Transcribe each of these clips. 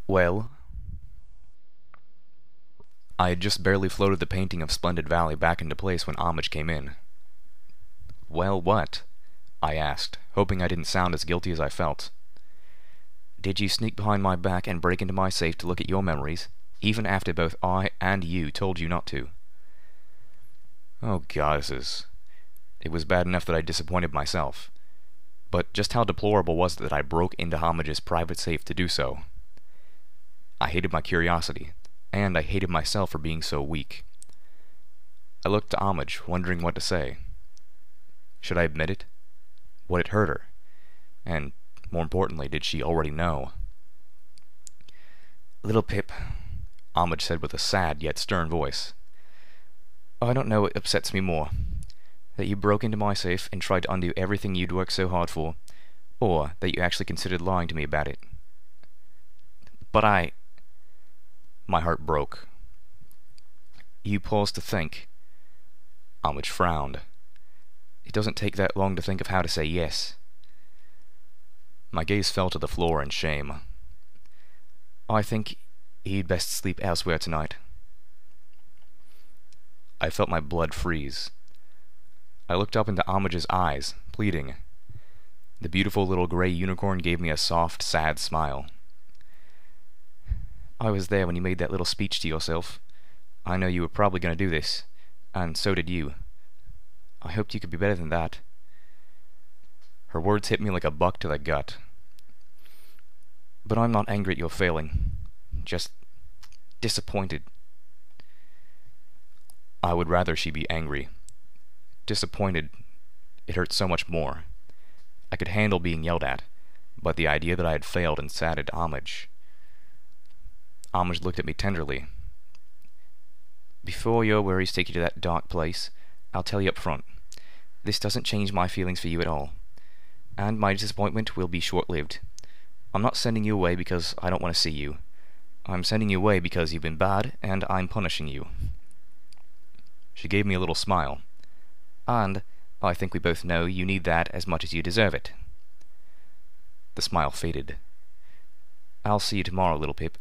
Well, I had just barely floated the painting of Splendid Valley back into place when Homage came in. Well, what? I asked, hoping I didn't sound as guilty as I felt. Did you sneak behind my back and break into my safe to look at your memories, even after both I and you told you not to? Oh, goddesses. It was bad enough that I disappointed myself. But just how deplorable was it that I broke into Homage's private safe to do so? I hated my curiosity, and I hated myself for being so weak. I looked to Homage, wondering what to say. Should I admit it? Would it hurt her? And, more importantly, did she already know? Little Pip, Homage said with a sad yet stern voice. I don't know what upsets me more. That you broke into my safe and tried to undo everything you'd worked so hard for, or that you actually considered lying to me about it. But My heart broke. You paused to think. Homage frowned. It doesn't take that long to think of how to say yes. My gaze fell to the floor in shame. I think he'd best sleep elsewhere tonight. I felt my blood freeze. I looked up into Homage's eyes, pleading. The beautiful little gray unicorn gave me a soft, sad smile. I was there when you made that little speech to yourself. I know you were probably going to do this, and so did you. I hoped you could be better than that. Her words hit me like a buck to the gut. But I'm not angry at your failing. Just disappointed. I would rather she be angry. Disappointed, it hurt so much more. I could handle being yelled at, but the idea that I had failed and saddened Homage. Homage looked at me tenderly. Before your worries take you to that dark place, I'll tell you up front. This doesn't change my feelings for you at all. And my disappointment will be short-lived. I'm not sending you away because I don't want to see you. I'm sending you away because you've been bad, and I'm punishing you. She gave me a little smile. And I think we both know you need that as much as you deserve it. The smile faded. I'll see you tomorrow, little Pip.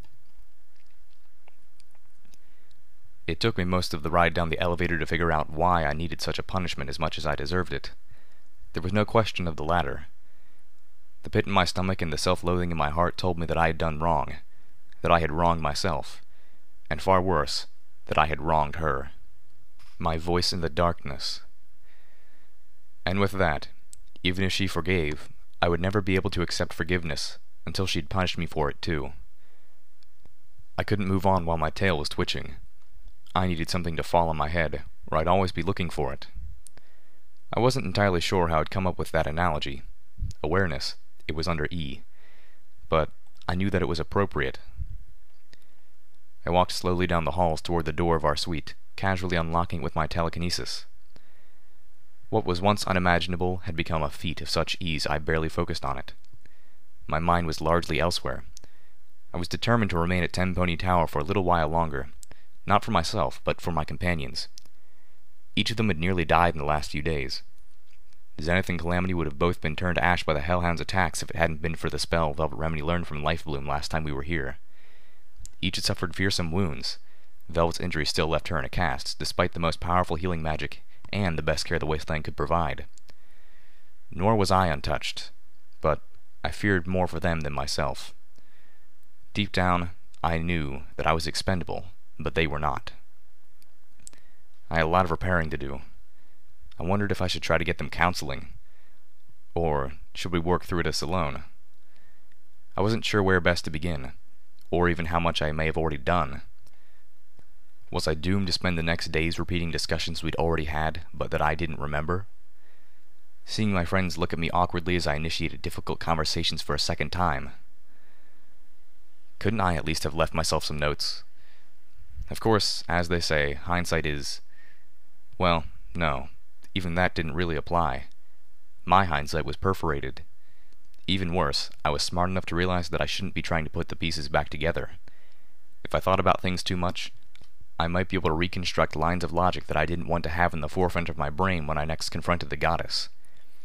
It took me most of the ride down the elevator to figure out why I needed such a punishment as much as I deserved it. There was no question of the latter. The pit in my stomach and the self-loathing in my heart told me that I had done wrong, that I had wronged myself, and far worse, that I had wronged her. My voice in the darkness. And with that, even if she forgave, I would never be able to accept forgiveness until she'd punished me for it too. I couldn't move on while my tail was twitching. I needed something to fall on my head, or I'd always be looking for it. I wasn't entirely sure how I'd come up with that analogy. Awareness, it was under E. But I knew that it was appropriate. I walked slowly down the halls toward the door of our suite, casually unlocking it with my telekinesis. What was once unimaginable had become a feat of such ease I barely focused on it. My mind was largely elsewhere. I was determined to remain at Ten Pony Tower for a little while longer, not for myself, but for my companions. Each of them had nearly died in the last few days. Zenith and Calamity would have both been turned to ash by the Hellhound's attacks if it hadn't been for the spell Velvet Remedy learned from Life Bloom last time we were here. Each had suffered fearsome wounds. Velvet's injury still left her in a cast, despite the most powerful healing magic and the best care the Wasteland could provide. Nor was I untouched, but I feared more for them than myself. Deep down, I knew that I was expendable, but they were not. I had a lot of repairing to do. I wondered if I should try to get them counseling, or should we work through this alone? I wasn't sure where best to begin, or even how much I may have already done. Was I doomed to spend the next days repeating discussions we'd already had, but that I didn't remember? Seeing my friends look at me awkwardly as I initiated difficult conversations for a second time. Couldn't I at least have left myself some notes? Of course, as they say, hindsight is... Well, no, even that didn't really apply. My hindsight was perforated. Even worse, I was smart enough to realize that I shouldn't be trying to put the pieces back together. If I thought about things too much, I might be able to reconstruct lines of logic that I didn't want to have in the forefront of my brain when I next confronted the goddess.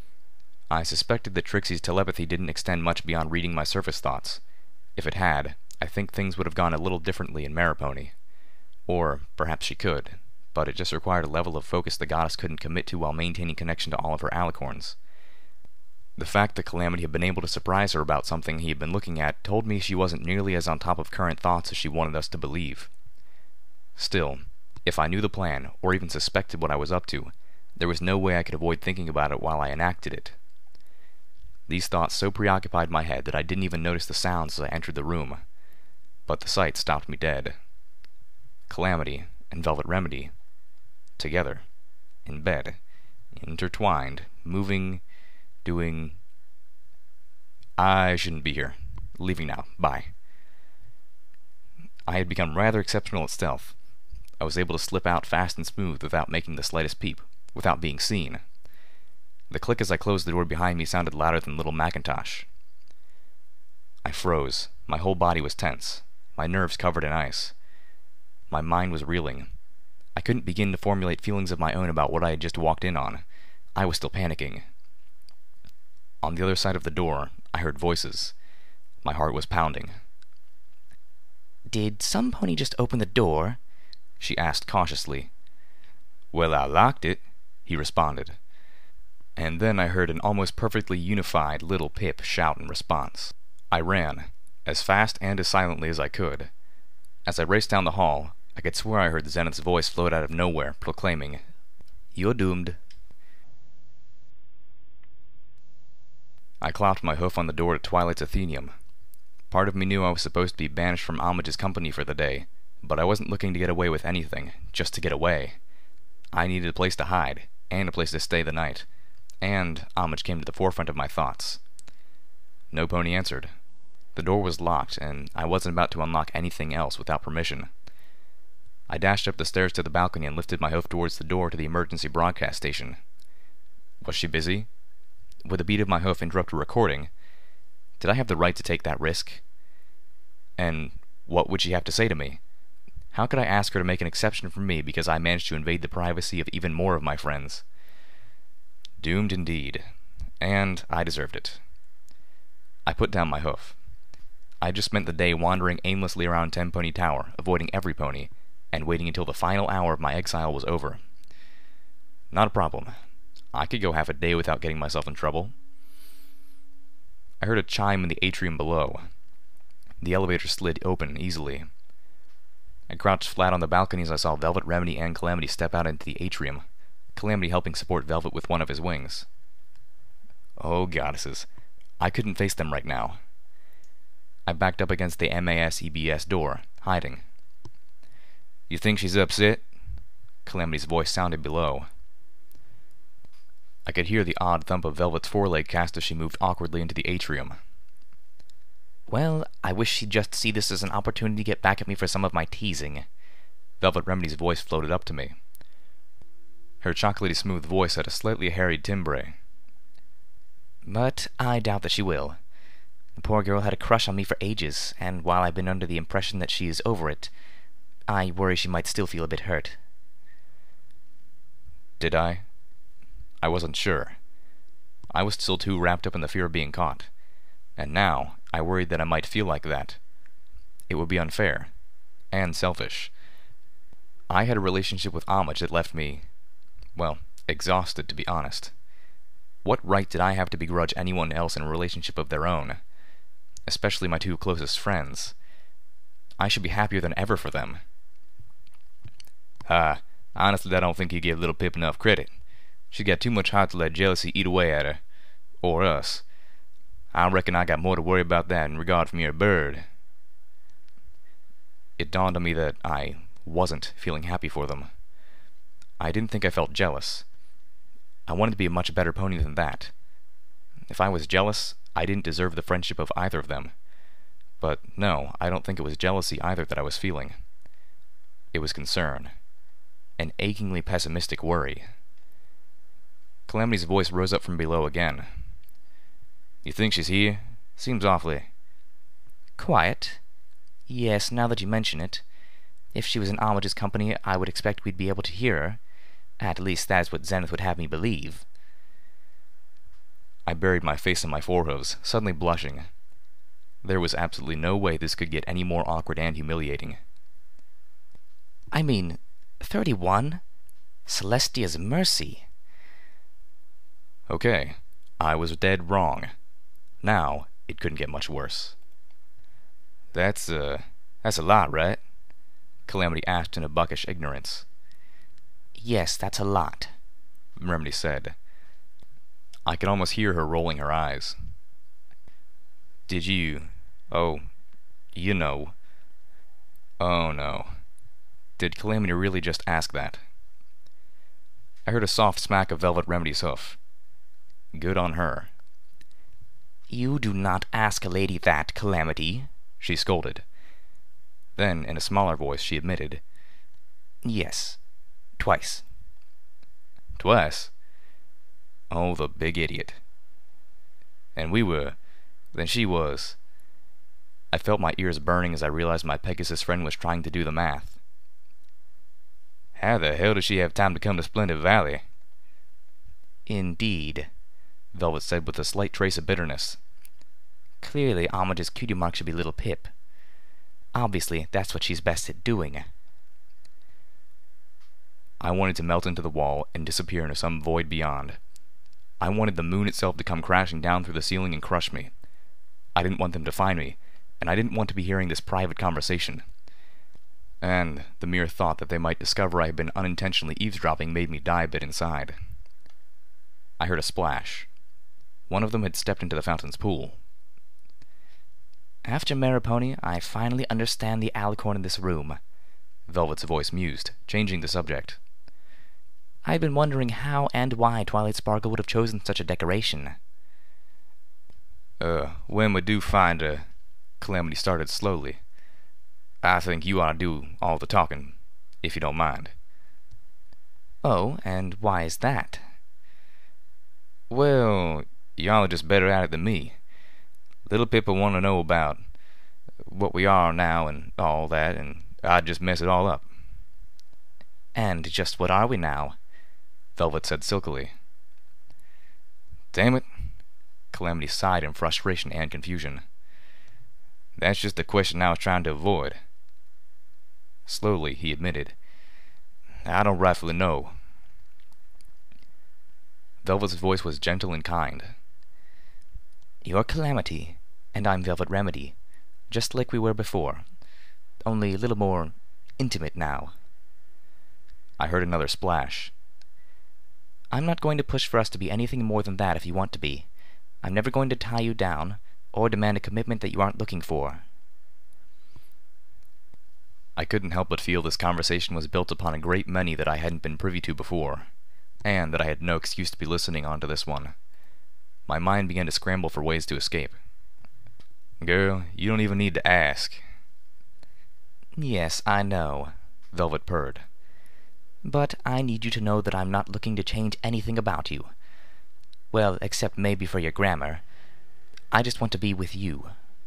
I suspected that Trixie's telepathy didn't extend much beyond reading my surface thoughts. If it had, I think things would have gone a little differently in Maripony. Or perhaps she could, but it just required a level of focus the goddess couldn't commit to while maintaining connection to all of her alicorns. The fact that Calamity had been able to surprise her about something he had been looking at told me she wasn't nearly as on top of current thoughts as she wanted us to believe. Still, if I knew the plan, or even suspected what I was up to, there was no way I could avoid thinking about it while I enacted it. These thoughts so preoccupied my head that I didn't even notice the sounds as I entered the room. But the sight stopped me dead. Calamity and Velvet Remedy, together, in bed, intertwined, moving, doing... I shouldn't be here. Leaving now. Bye. I had become rather exceptional at stealth. I was able to slip out fast and smooth without making the slightest peep, without being seen. The click as I closed the door behind me sounded louder than Little Macintosh. I froze. My whole body was tense, my nerves covered in ice. My mind was reeling. I couldn't begin to formulate feelings of my own about what I had just walked in on. I was still panicking. On the other side of the door, I heard voices. My heart was pounding. "Did some pony just open the door?" she asked cautiously. "Well, I locked it," he responded. And then I heard an almost perfectly unified little Pip shout in response. I ran, as fast and as silently as I could. As I raced down the hall, I could swear I heard Zenith's voice float out of nowhere, proclaiming, "You're doomed." I clapped my hoof on the door to Twilight's Athenium. Part of me knew I was supposed to be banished from Homage's company for the day, but I wasn't looking to get away with anything, just to get away. I needed a place to hide, and a place to stay the night, and Homage came to the forefront of my thoughts. No pony answered. The door was locked, and I wasn't about to unlock anything else without permission. I dashed up the stairs to the balcony and lifted my hoof towards the door to the emergency broadcast station. Was she busy? Would the beat of my hoof interrupt a recording? Did I have the right to take that risk? And what would she have to say to me? How could I ask her to make an exception for me because I managed to invade the privacy of even more of my friends? Doomed indeed. And I deserved it. I put down my hoof. I had just spent the day wandering aimlessly around Tenpony Tower, avoiding every pony, and waiting until the final hour of my exile was over. Not a problem. I could go half a day without getting myself in trouble. I heard a chime in the atrium below. The elevator slid open easily. I crouched flat on the balcony as I saw Velvet, Remedy, and Calamity step out into the atrium, Calamity helping support Velvet with one of his wings. Oh, goddesses. I couldn't face them right now. I backed up against the MAS-EBS door, hiding. "You think she's upset?" Calamity's voice sounded below. I could hear the odd thump of Velvet's foreleg cast as she moved awkwardly into the atrium. "Well, I wish she'd just see this as an opportunity to get back at me for some of my teasing." Velvet Remedy's voice floated up to me. Her chocolatey smooth voice had a slightly harried timbre. "But I doubt that she will. The poor girl had a crush on me for ages, and while I've been under the impression that she is over it, I worry she might still feel a bit hurt." Did I? I wasn't sure. I was still too wrapped up in the fear of being caught, and now I worried that I might feel like that. It would be unfair, and selfish. I had a relationship with Homage that left me, well, exhausted, to be honest. What right did I have to begrudge anyone else in a relationship of their own? Especially my two closest friends. I should be happier than ever for them. Honestly, I don't think you give little Pip enough credit. She's got too much heart to let jealousy eat away at her. Or us. I reckon I got more to worry about that in regard from your bird. It dawned on me that I wasn't feeling happy for them. I didn't think I felt jealous. I wanted to be a much better pony than that. If I was jealous, I didn't deserve the friendship of either of them. But no, I don't think it was jealousy either that I was feeling. It was concern. An achingly pessimistic worry. Calamity's voice rose up from below again. "You think she's here? Seems awfully..." "Quiet? Yes, now that you mention it. If she was in Homage's company, I would expect we'd be able to hear her. At least that is what Zenith would have me There was absolutely no way this could get any more awkward and humiliating. I mean, 31? Celestia's mercy. Okay, I was dead wrong. Now, it couldn't get much worse. That's a lot, right? Calamity asked in a buckish ignorance. Yes, that's a lot, Remedy said. I could almost hear her rolling her eyes. Did you... oh, you know... Oh no. Did Calamity really just ask that? I heard a soft smack of Velvet Remedy's hoof. Good on her. You do not ask a lady that, Calamity, she scolded. Then, in a smaller voice, she admitted, Yes, twice. Twice? Oh, the big idiot. And we were... then she was... I felt my ears burning as I realized my Pegasus friend was trying to do the math. How the hell did she have time to come to Splendid Valley? Indeed, Velvet said with a slight trace of bitterness. Clearly, Homage's cutie mark should be Little Pip. Obviously, that's what she's best at doing. I wanted to melt into the wall and disappear into some void beyond. I wanted the moon itself to come crashing down through the ceiling and crush me. I didn't want them to find me, and I didn't want to be hearing this private conversation. And the mere thought that they might discover I had been unintentionally eavesdropping made me die a bit inside. I heard a splash. One of them had stepped into the fountain's pool. After Maripony, I finally understand the alicorn in this room, Velvet's voice mused, changing the subject. I've been wondering how and why Twilight Sparkle would have chosen such a decoration. When we do find her, Calamity started slowly. I think you ought to do all the talking, if you don't mind. Oh, and why is that? Well, y'all are just better at it than me. Little Pip will want to know about what we are now and all that, and I'd just mess it all up. And just what are we now? Velvet said silkily. Damn it, Calamity sighed in frustration and confusion. That's just the question I was trying to avoid. Slowly, he admitted, I don't rightfully know. Velvet's voice was gentle and kind. You're Calamity, and I'm Velvet Remedy, just like we were before, only a little more intimate now. I heard another splash. I'm not going to push for us to be anything more than that if you want to be. I'm never going to tie you down, or demand a commitment that you aren't looking for. I couldn't help but feel this conversation was built upon a great many that I hadn't been privy to before, and that I had no excuse to be listening on to this one. My mind began to scramble for ways to escape. Girl, you don't even need to ask. Yes, I know, Velvet purred. But I need you to know that I'm not looking to change anything about you. Well, except maybe for your grammar. I just want to be with you.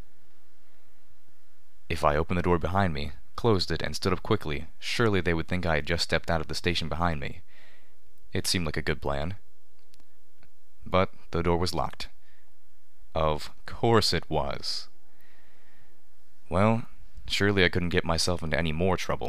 If I opened the door behind me, closed it, and stood up quickly, surely they would think I had just stepped out of the station behind me. It seemed like a good plan. But the door was locked. Of course it was. Well, surely I couldn't get myself into any more trouble.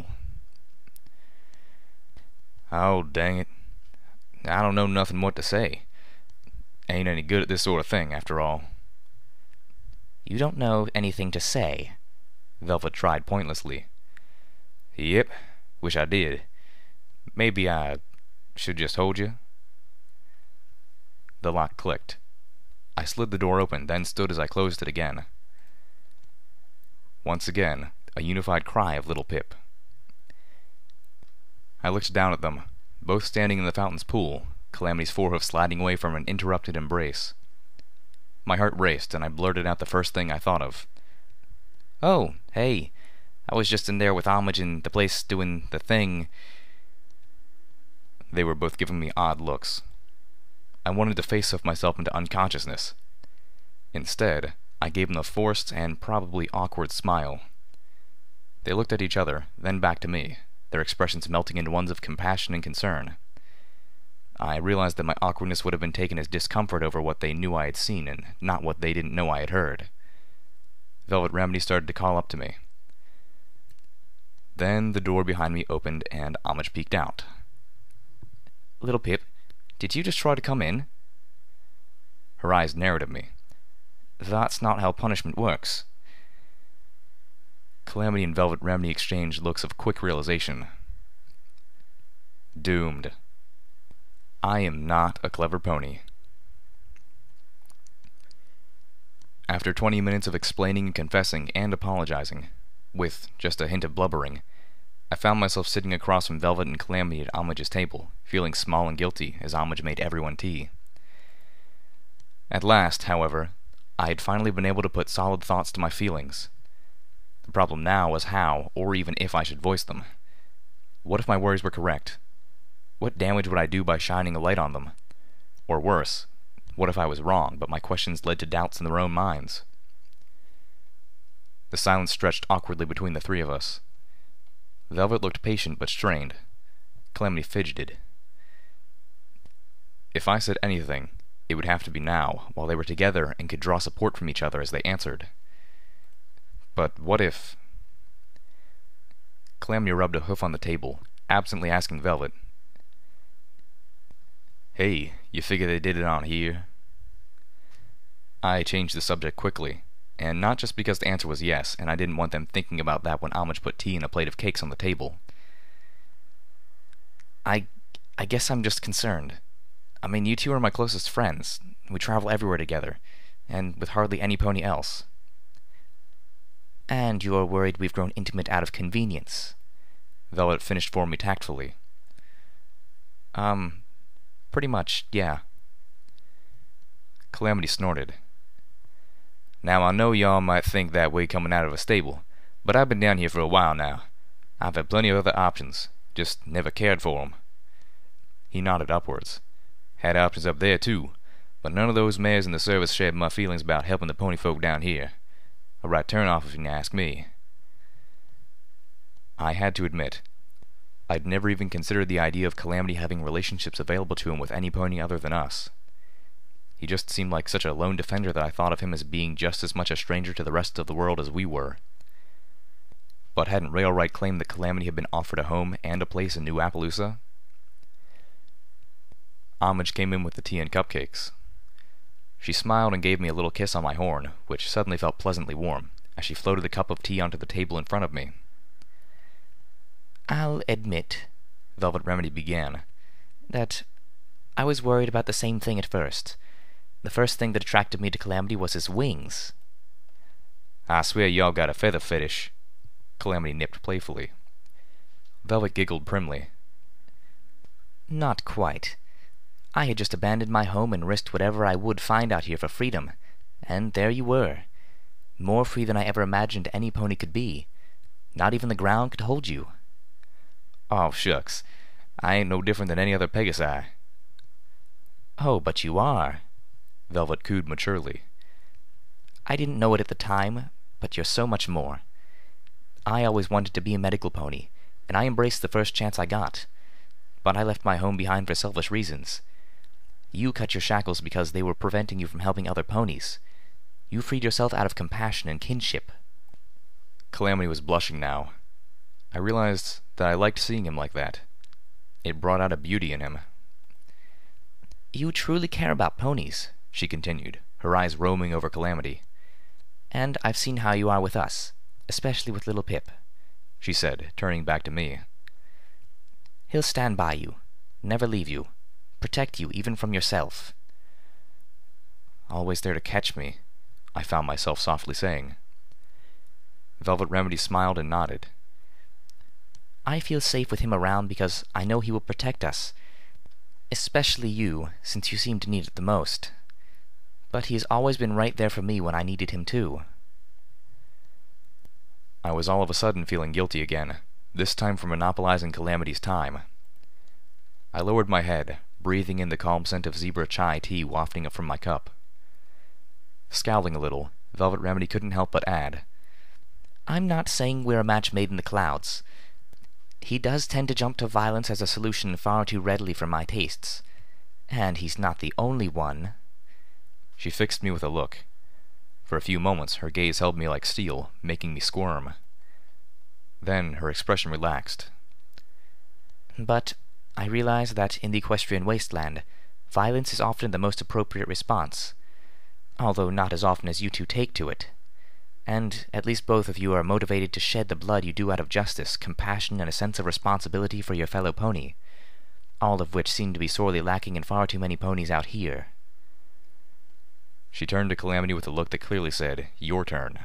Oh, dang it. I don't know nothing what to say. Ain't any good at this sort of thing, after all. You don't know anything to say, Velvet tried pointlessly. Yep, wish I did. Maybe I should just hold you? The lock clicked. I slid the door open, then stood as I closed it again. Once again, a unified cry of Little Pip. I looked down at them, both standing in the fountain's pool, Calamity's forehoof sliding away from an interrupted embrace. My heart raced, and I blurted out the first thing I thought of. Oh, hey, I was just in there with Homage in the place doing the thing. They were both giving me odd looks. I wanted to face-off myself into unconsciousness. Instead, I gave them a forced and probably awkward smile. They looked at each other, then back to me, their expressions melting into ones of compassion and concern. I realized that my awkwardness would have been taken as discomfort over what they knew I had seen and not what they didn't know I had heard. Velvet Remedy started to call up to me. Then the door behind me opened and Homage peeked out. Little Pip, did you just try to come in? Her eyes narrowed at me. That's not how punishment works. Calamity and Velvet Remedy exchanged looks of quick realization. Doomed. I am not a clever pony. After 20 minutes of explaining and confessing and apologizing, with just a hint of blubbering, I found myself sitting across from Velvet and Calamity at Homage's table, feeling small and guilty as Homage made everyone tea. At last, however, I had finally been able to put solid thoughts to my feelings. The problem now was how, or even if I should voice them. What if my worries were correct? What damage would I do by shining a light on them? Or worse, what if I was wrong, but my questions led to doubts in their own minds? The silence stretched awkwardly between the three of us. Velvet looked patient but strained. Calamity fidgeted. If I said anything, it would have to be now, while they were together and could draw support from each other as they answered. But what if... Calamity rubbed a hoof on the table, absently asking Velvet, "Hey, you figure they did it on here?" I changed the subject quickly, and not just because the answer was yes, and I didn't want them thinking about that when Homage put tea and a plate of cakes on the table. I guess I'm just concerned. I mean, you two are my closest friends. We travel everywhere together, and with hardly any pony else. And you are worried we've grown intimate out of convenience. Velvet finished for me tactfully. Pretty much, yeah. Calamity snorted. Now, I know y'all might think that way coming out of a stable, but I've been down here for a while now. I've had plenty of other options, just never cared for 'em. He nodded upwards. Had options up there, too, but none of those mares in the service shared my feelings about helping the pony folk down here. A right turn-off if you ask me. I had to admit, I'd never even considered the idea of Calamity having relationships available to him with any pony other than us. He just seemed like such a lone defender that I thought of him as being just as much a stranger to the rest of the world as we were. But hadn't Railright claimed that Calamity had been offered a home and a place in New Appaloosa? Homage came in with the tea and cupcakes. She smiled and gave me a little kiss on my horn, which suddenly felt pleasantly warm, as she floated the cup of tea onto the table in front of me. I'll admit, Velvet Remedy began, that I was worried about the same thing at first. The first thing that attracted me to Calamity was his wings. I swear y'all got a feather fetish, Calamity nipped playfully. Velvet giggled primly. Not quite. I had just abandoned my home and risked whatever I would find out here for freedom, and there you were. More free than I ever imagined any pony could be. Not even the ground could hold you. Oh, shucks. I ain't no different than any other Pegasi. Oh, but you are, Velvet cooed maturely. I didn't know it at the time, but you're so much more. I always wanted to be a medical pony, and I embraced the first chance I got. But I left my home behind for selfish reasons. You cut your shackles because they were preventing you from helping other ponies. You freed yourself out of compassion and kinship. Calamity was blushing now. I realized that I liked seeing him like that. It brought out a beauty in him. You truly care about ponies, she continued, her eyes roaming over Calamity. And I've seen how you are with us, especially with little Pip, she said, turning back to me. He'll stand by you, never leave you, protect you even from yourself. Always there to catch me, I found myself softly saying. Velvet Remedy smiled and nodded. I feel safe with him around because I know he will protect us, especially you, since you seem to need it the most. But he has always been right there for me when I needed him too. I was all of a sudden feeling guilty again, this time for monopolizing Calamity's time. I lowered my head, breathing in the calm scent of zebra chai tea wafting up from my cup. Scowling a little, Velvet Remedy couldn't help but add, I'm not saying we're a match made in the clouds. He does tend to jump to violence as a solution far too readily for my tastes. And he's not the only one. She fixed me with a look. For a few moments her gaze held me like steel, making me squirm. Then her expression relaxed. But I realize that in the equestrian wasteland, violence is often the most appropriate response, although not as often as you two take to it. And at least both of you are motivated to shed the blood you do out of justice, compassion, and a sense of responsibility for your fellow pony, all of which seem to be sorely lacking in far too many ponies out here. She turned to Calamity with a look that clearly said, "Your turn."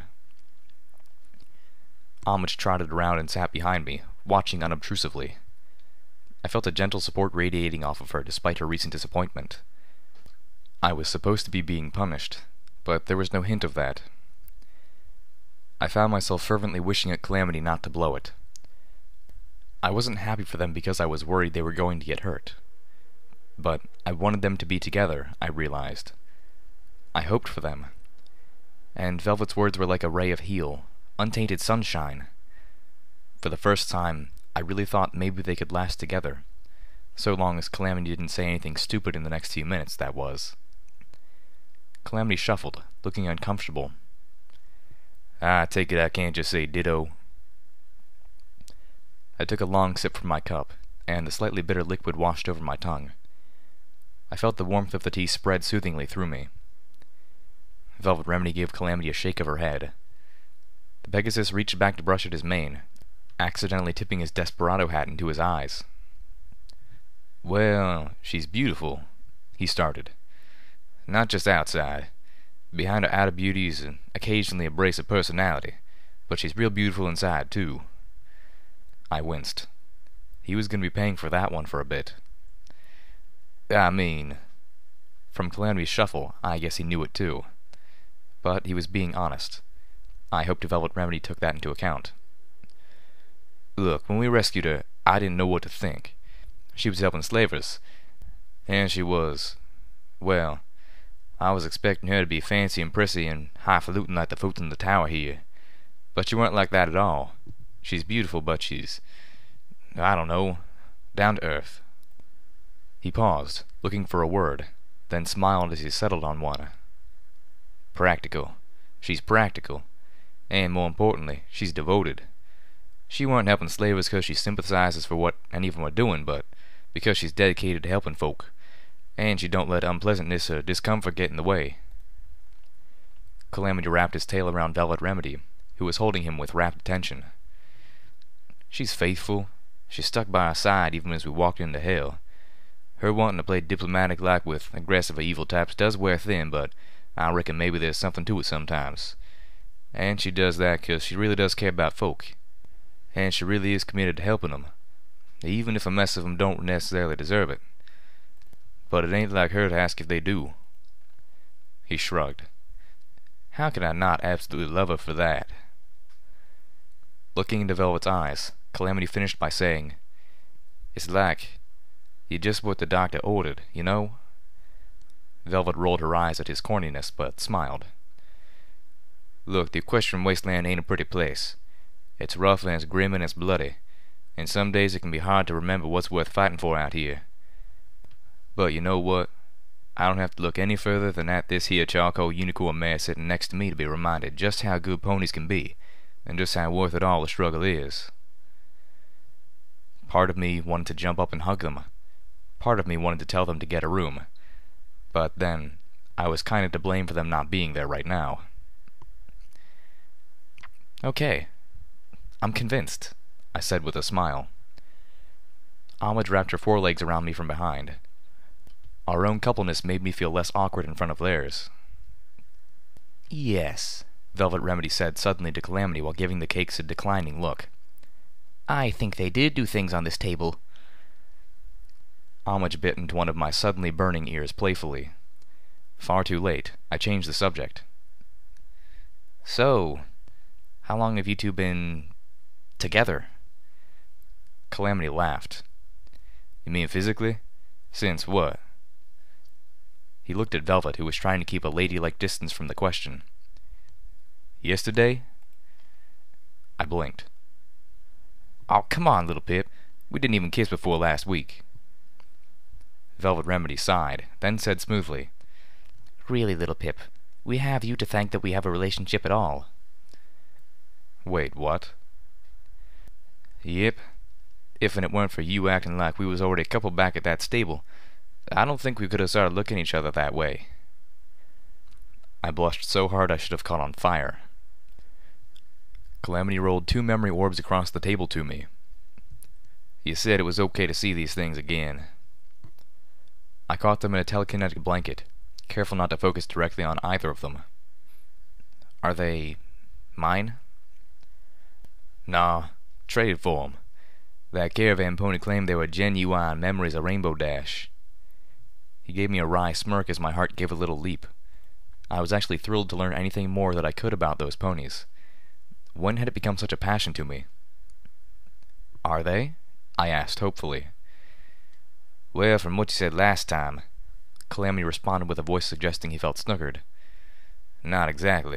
Homage trotted around and sat behind me, watching unobtrusively. I felt a gentle support radiating off of her despite her recent disappointment. I was supposed to be being punished, but there was no hint of that. I found myself fervently wishing at Calamity not to blow it. I wasn't happy for them because I was worried they were going to get hurt. But I wanted them to be together, I realized. I hoped for them. And Velvet's words were like a ray of heal, untainted sunshine. For the first time, I really thought maybe they could last together. So long as Calamity didn't say anything stupid in the next few minutes, that was. Calamity shuffled, looking uncomfortable. "I take it I can't just say ditto." I took a long sip from my cup, and the slightly bitter liquid washed over my tongue. I felt the warmth of the tea spread soothingly through me. Velvet Remedy gave Calamity a shake of her head. The Pegasus reached back to brush at his mane, accidentally tipping his desperado hat into his eyes. "Well, she's beautiful," he started. "Not just outside. Behind her outer beauties and occasionally a brace of personality, but she's real beautiful inside, too." I winced. He was going to be paying for that one for a bit. "I mean..." From Calamity's shuffle, I guess he knew it too. But he was being honest. I hoped Velvet Remedy took that into account. "Look, when we rescued her, I didn't know what to think. She was helping slavers, and she was... well, I was expecting her to be fancy and prissy and highfalutin like the folks in the tower here. But she weren't like that at all. She's beautiful, but she's... I don't know, down to earth." He paused, looking for a word, then smiled as he settled on one. "Practical. She's practical. And more importantly, she's devoted. She weren't helping slavers because she sympathizes for what any of 'em are doing, but because she's dedicated to helping folk, and she don't let unpleasantness or discomfort get in the way." Calamity wrapped his tail around Velvet Remedy, who was holding him with rapt attention. "She's faithful. She stuck by our side even as we walked into hell. Her wanting to play diplomatic like with aggressive or evil types does wear thin, but I reckon maybe there's something to it sometimes. And she does that 'cause she really does care about folk. And she really is committed to helping 'em, even if a mess of 'em don't necessarily deserve it. But it ain't like her to ask if they do." He shrugged. "How can I not absolutely love her for that?" Looking into Velvet's eyes, Calamity finished by saying, "It's like you're just what the doctor ordered, you know?" Velvet rolled her eyes at his corniness, but smiled. "Look, the equestrian wasteland ain't a pretty place. It's rough and it's grim and it's bloody, and some days it can be hard to remember what's worth fighting for out here. But you know what? I don't have to look any further than at this here charcoal unicorn mare sitting next to me to be reminded just how good ponies can be, and just how worth it all the struggle is." Part of me wanted to jump up and hug them. Part of me wanted to tell them to get a room. But then, I was kinda to blame for them not being there right now. "Okay. I'm convinced," I said with a smile. Homage wrapped her forelegs around me from behind. Our own coupleness made me feel less awkward in front of theirs. "Yes," Velvet Remedy said suddenly to Calamity while giving the cakes a declining look. "I think they did do things on this table." Homage bit into one of my suddenly burning ears playfully. Far too late, I changed the subject. "So, how long have you two been... together?" Calamity laughed. "You mean physically? Since what?" He looked at Velvet, who was trying to keep a ladylike distance from the question. "Yesterday?" I blinked. "Oh, come on, little Pip. We didn't even kiss before last week." Velvet Remedy sighed, then said smoothly, "Really, little Pip, We have you to thank that we have a relationship at all. Wait, what? Yep. If and it weren't for you acting like we was already a couple back at that stable, I don't think we could have started looking at each other that way. I blushed so hard I should have caught on fire. Calamity rolled 2 memory orbs across the table to me. You said it was okay to see these things again. I caught them in a telekinetic blanket, careful not to focus directly on either of them. Are they mine? Nah, traded for 'em. That caravan pony claimed they were genuine memories of Rainbow Dash. He gave me a wry smirk as my heart gave a little leap. I was actually thrilled to learn anything more that I could about those ponies. When had it become such a passion to me? Are they? I asked hopefully. Well, from what you said last time, Calamity responded with a voice suggesting he felt snookered. Not exactly.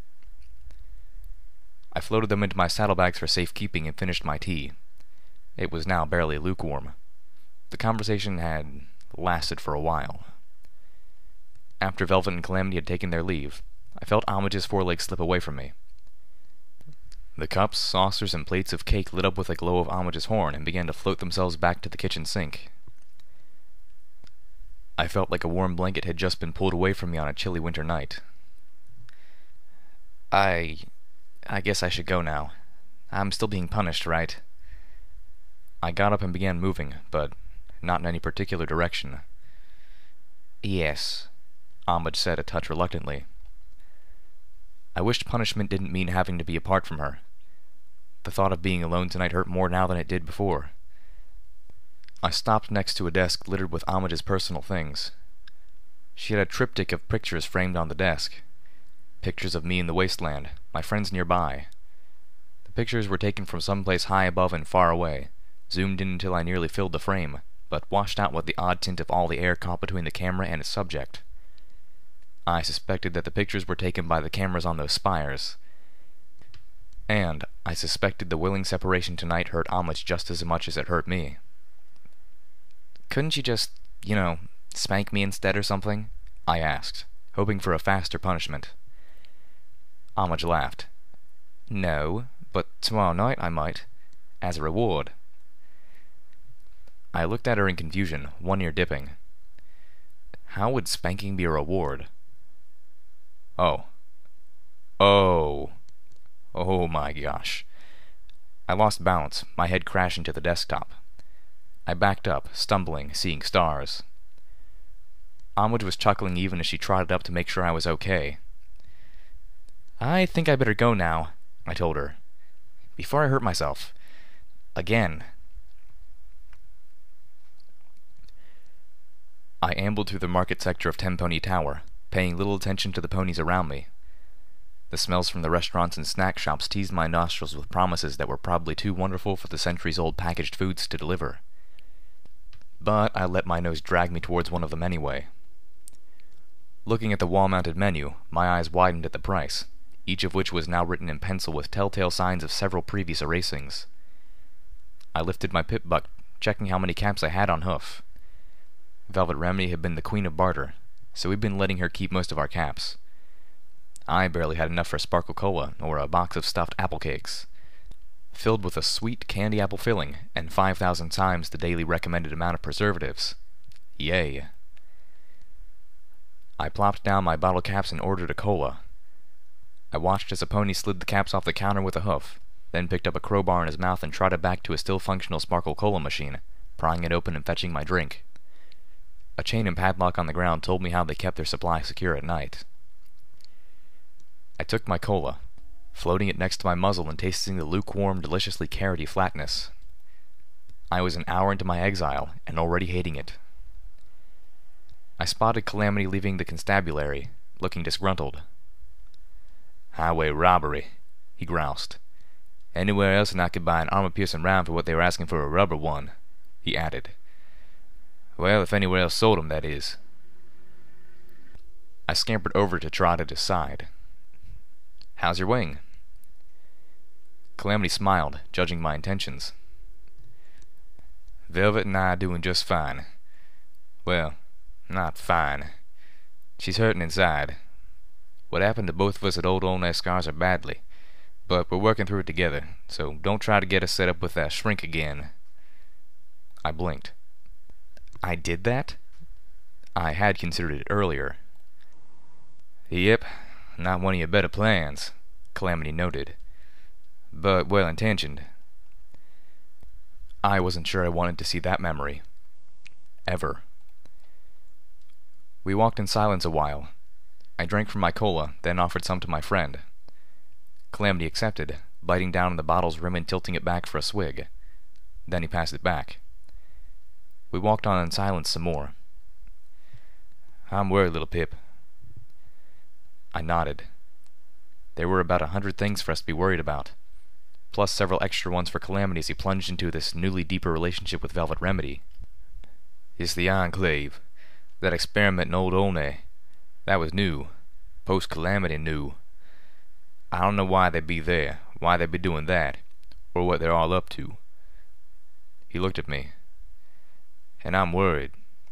I floated them into my saddlebags for safekeeping and finished my tea. It was now barely lukewarm. The conversation had lasted for a while. After Velvet and Calamity had taken their leave, I felt Homage's forelegs slip away from me. The cups, saucers, and plates of cake lit up with a glow of Homage's horn and began to float themselves back to the kitchen sink. I felt like a warm blanket had just been pulled away from me on a chilly winter night. I guess I should go now. I'm still being punished, right? I got up and began moving, but not in any particular direction. Yes, Homage said a touch reluctantly. I wished punishment didn't mean having to be apart from her. The thought of being alone tonight hurt more now than it did before. I stopped next to a desk littered with Homage's personal things. She had a triptych of pictures framed on the desk. Pictures of me in the wasteland, my friends nearby. The pictures were taken from someplace high above and far away, zoomed in until I nearly filled the frame, but washed out with the odd tint of all the air caught between the camera and its subject. I suspected that the pictures were taken by the cameras on those spires. And I suspected the willing separation tonight hurt Homage just as much as it hurt me. Couldn't you just, spank me instead or something? I asked, hoping for a faster punishment. Homage laughed. No, but tomorrow night I might, as a reward. I looked at her in confusion, one ear dipping. How would spanking be a reward? Oh my gosh. I lost balance, my head crashing to the desktop. I backed up, stumbling, seeing stars. Homage was chuckling even as she trotted up to make sure I was okay. I think I better go now, I told her, before I hurt myself. Again. I ambled through the market sector of Tenpony Tower, paying little attention to the ponies around me. The smells from the restaurants and snack shops teased my nostrils with promises that were probably too wonderful for the centuries-old packaged foods to deliver. But I let my nose drag me towards one of them anyway. Looking at the wall-mounted menu, my eyes widened at the price, each of which was now written in pencil with telltale signs of several previous erasings. I lifted my pip buck, checking how many caps I had on hoof. Velvet Remedy had been the queen of barter, so we'd been letting her keep most of our caps. I barely had enough for Sparkle Cola or a box of stuffed apple cakes, filled with a sweet candy apple filling and 5,000 times the daily recommended amount of preservatives. Yay. I plopped down my bottle caps and ordered a cola. I watched as a pony slid the caps off the counter with a hoof, then picked up a crowbar in his mouth and trotted back to a still-functional Sparkle Cola machine, prying it open and fetching my drink. A chain and padlock on the ground told me how they kept their supply secure at night. I took my cola, floating it next to my muzzle and tasting the lukewarm, deliciously carroty flatness. I was an hour into my exile, and already hating it. I spotted Calamity leaving the constabulary, looking disgruntled. "Highway robbery," he groused. "Anywhere else and I could buy an armor-piercing round for what they were asking for a rubber one," he added. "Well, if anywhere else sold 'em, that is." I scampered over to trot at his side. "How's your wing?" Calamity smiled, judging my intentions. "Velvet and I are doing just fine. Well, not fine. She's hurting inside. What happened to both of us at Old Olney scars her badly, but we're working through it together, so don't try to get us set up with that shrink again." I blinked. I did that? I had considered it earlier. "Yep, not one of your better plans," Calamity noted, "but well-intentioned." I wasn't sure I wanted to see that memory. Ever. We walked in silence a while. I drank from my cola, then offered some to my friend. Calamity accepted, biting down on the bottle's rim and tilting it back for a swig. Then he passed it back. We walked on in silence some more. "I'm worried, little Pip." I nodded. There were about 100 things for us to be worried about, plus several extra ones for Calamity as he plunged into this newly deeper relationship with Velvet Remedy. "It's the Enclave. That experiment in Old Olney. That was new. Post-Calamity new. I don't know why they'd be there, why they'd be doing that, or what they're all up to." He looked at me. "And I'm worried."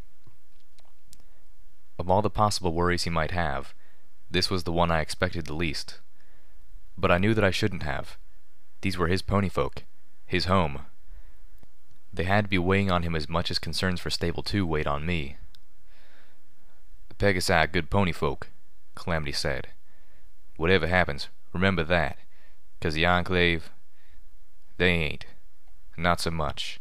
Of all the possible worries he might have, this was the one I expected the least. But I knew that I shouldn't have. These were his ponyfolk, his home. They had to be weighing on him as much as concerns for Stable 2 weighed on me. "Pegasi good ponyfolk," Calamity said. "Whatever happens, remember that, 'cause the Enclave, they ain't. Not so much."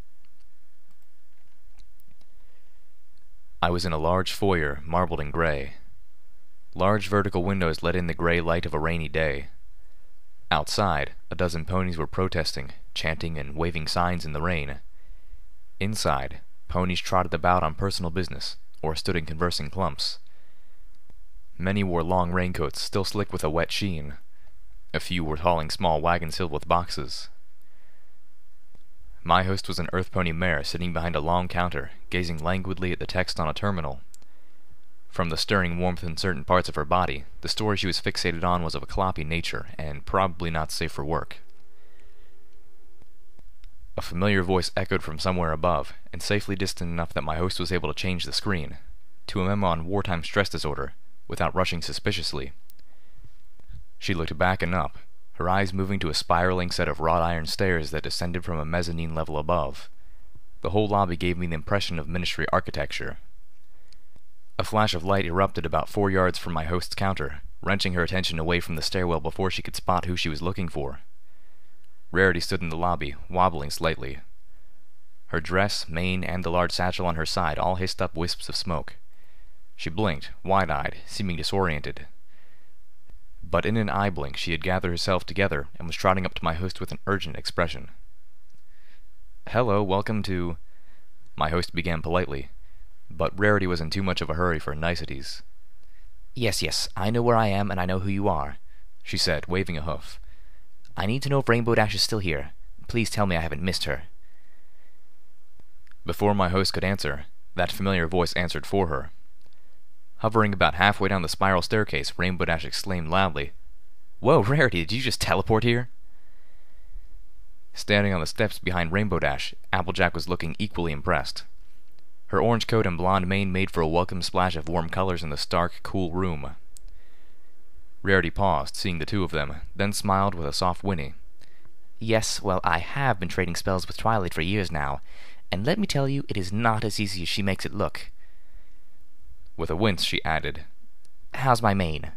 I was in a large foyer, marbled in gray. Large vertical windows let in the gray light of a rainy day. Outside, a dozen ponies were protesting, chanting and waving signs in the rain. Inside, ponies trotted about on personal business, or stood in conversing clumps. Many wore long raincoats still slick with a wet sheen. A few were hauling small wagons filled with boxes. My host was an earth pony mare sitting behind a long counter, gazing languidly at the text on a terminal. From the stirring warmth in certain parts of her body, the story she was fixated on was of a cloppy nature, and probably not safe for work. A familiar voice echoed from somewhere above, and safely distant enough that my host was able to change the screen, to a memo on wartime stress disorder, without rushing suspiciously. She looked back and up, her eyes moving to a spiraling set of wrought iron stairs that descended from a mezzanine level above. The whole lobby gave me the impression of ministry architecture. A flash of light erupted about 4 yards from my host's counter, wrenching her attention away from the stairwell before she could spot who she was looking for. Rarity stood in the lobby, wobbling slightly. Her dress, mane, and the large satchel on her side all hissed up wisps of smoke. She blinked, wide-eyed, seeming disoriented. But in an eye blink she had gathered herself together and was trotting up to my host with an urgent expression. "Hello, welcome to—" My host began politely, but Rarity was in too much of a hurry for niceties. Yes, I know where I am and I know who you are," she said, waving a hoof. "I need to know if Rainbow Dash is still here. Please tell me I haven't missed her." Before my host could answer, that familiar voice answered for her. Hovering about halfway down the spiral staircase, Rainbow Dash exclaimed loudly, "Whoa, Rarity, did you just teleport here?" Standing on the steps behind Rainbow Dash, Applejack was looking equally impressed. Her orange coat and blonde mane made for a welcome splash of warm colors in the stark, cool room. Rarity paused, seeing the two of them, then smiled with a soft whinny. "Yes, well, I have been trading spells with Twilight for years now, and let me tell you, it is not as easy as she makes it look." With a wince, she added, "How's my mane?"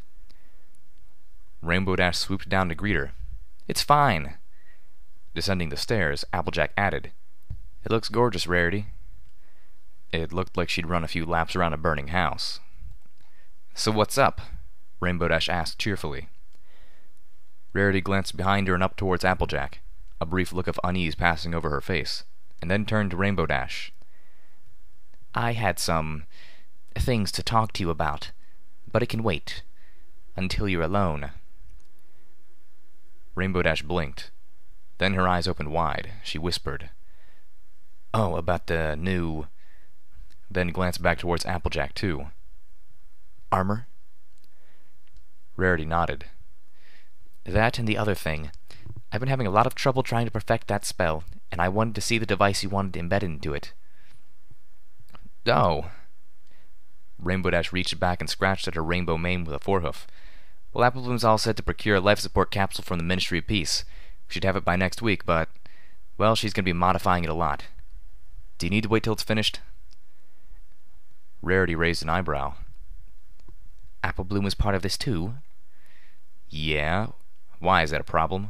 Rainbow Dash swooped down to greet her. "It's fine." Descending the stairs, Applejack added, "It looks gorgeous, Rarity." It looked like she'd run a few laps around a burning house. "So what's up?" Rainbow Dash asked cheerfully. Rarity glanced behind her and up towards Applejack, a brief look of unease passing over her face, and then turned to Rainbow Dash. "I had some things to talk to you about, but it can wait until you're alone." Rainbow Dash blinked. Then her eyes opened wide. She whispered, "Oh, about the new—" then glanced back towards Applejack, too. "Armor?" Rarity nodded. "That and the other thing. I've been having a lot of trouble trying to perfect that spell, and I wanted to see the device you wanted embedded into it." "Oh." Rainbow Dash reached back and scratched at her rainbow mane with a forehoof. Well, Apple Bloom's all set to procure a life support capsule from the Ministry of Peace. We should have it by next week, but, well, she's going to be modifying it a lot. Do you need to wait till it's finished? Rarity raised an eyebrow. Apple Bloom was part of this too? Yeah? Why, is that a problem?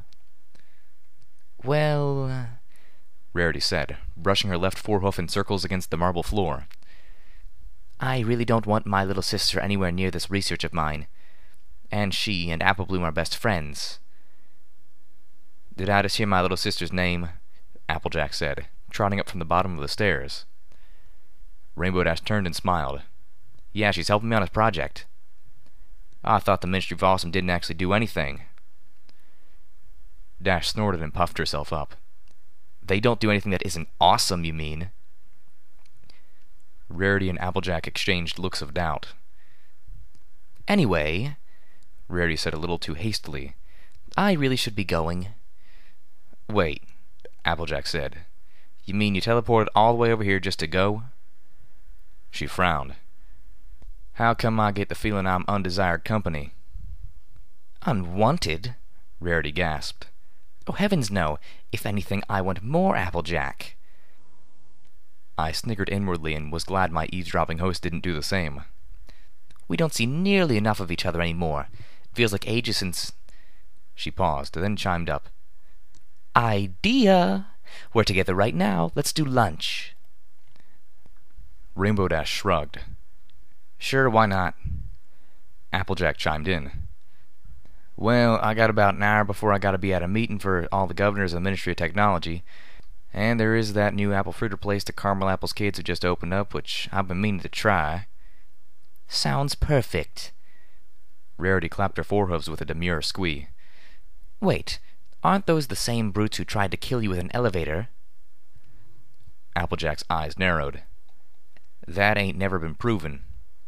Well, Rarity said, brushing her left forehoof in circles against the marble floor. I really don't want my little sister anywhere near this research of mine. And she and Apple Bloom are best friends. Did I just hear my little sister's name? Applejack said, trotting up from the bottom of the stairs. Rainbow Dash turned and smiled. Yeah, she's helping me on his project. I thought the Ministry of Awesome didn't actually do anything. Dash snorted and puffed herself up. They don't do anything that isn't awesome, you mean? Rarity and Applejack exchanged looks of doubt. Anyway, Rarity said a little too hastily, I really should be going. Wait, Applejack said. You mean you teleported all the way over here just to go? She frowned. How come I get the feeling I'm undesired company? Unwanted? Rarity gasped. Oh, heavens no. If anything, I want more Applejack. I snickered inwardly and was glad my eavesdropping host didn't do the same. We don't see nearly enough of each other anymore. It feels like ages since... She paused, then chimed up. Idea! We're together right now. Let's do lunch. Rainbow Dash shrugged. Sure, why not? Applejack chimed in. Well, I got about an hour before I gotta be at a meeting for all the governors of the Ministry of Technology, and there is that new apple fritter place that Caramel Apple's kids have just opened up, which I've been meaning to try. Sounds perfect. Rarity clapped her forehooves with a demure squee. Wait, aren't those the same brutes who tried to kill you with an elevator? Applejack's eyes narrowed. That ain't never been proven.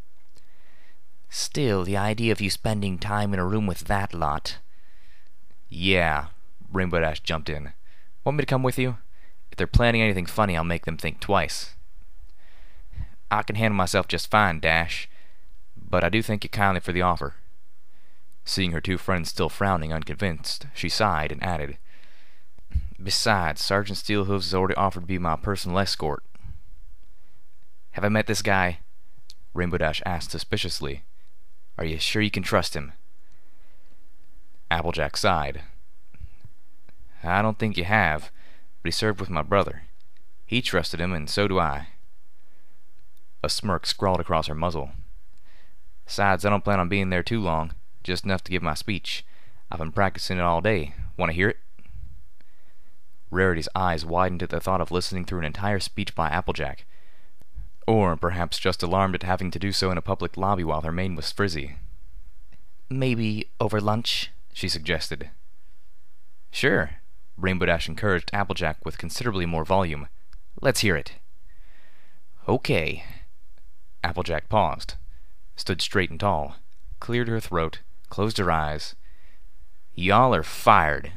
Still, the idea of you spending time in a room with that lot... Yeah, Rainbow Dash jumped in. Want me to come with you? If they're planning anything funny, I'll make them think twice. I can handle myself just fine, Dash, but I do thank you kindly for the offer. Seeing her two friends still frowning unconvinced, she sighed and added, Besides, Sergeant Steelhooves has already offered to be my personal escort. Have I met this guy? Rainbow Dash asked suspiciously. Are you sure you can trust him? Applejack sighed. I don't think you have, but he served with my brother. He trusted him, and so do I. A smirk scrawled across her muzzle. Besides, I don't plan on being there too long, just enough to give my speech. I've been practicing it all day. Want to hear it? Rarity's eyes widened at the thought of listening through an entire speech by Applejack, or perhaps just alarmed at having to do so in a public lobby while her mane was frizzy. Maybe over lunch, she suggested. Sure, Rainbow Dash encouraged Applejack with considerably more volume. Let's hear it. Okay. Applejack paused, stood straight and tall, cleared her throat, closed her eyes. Y'all are fired.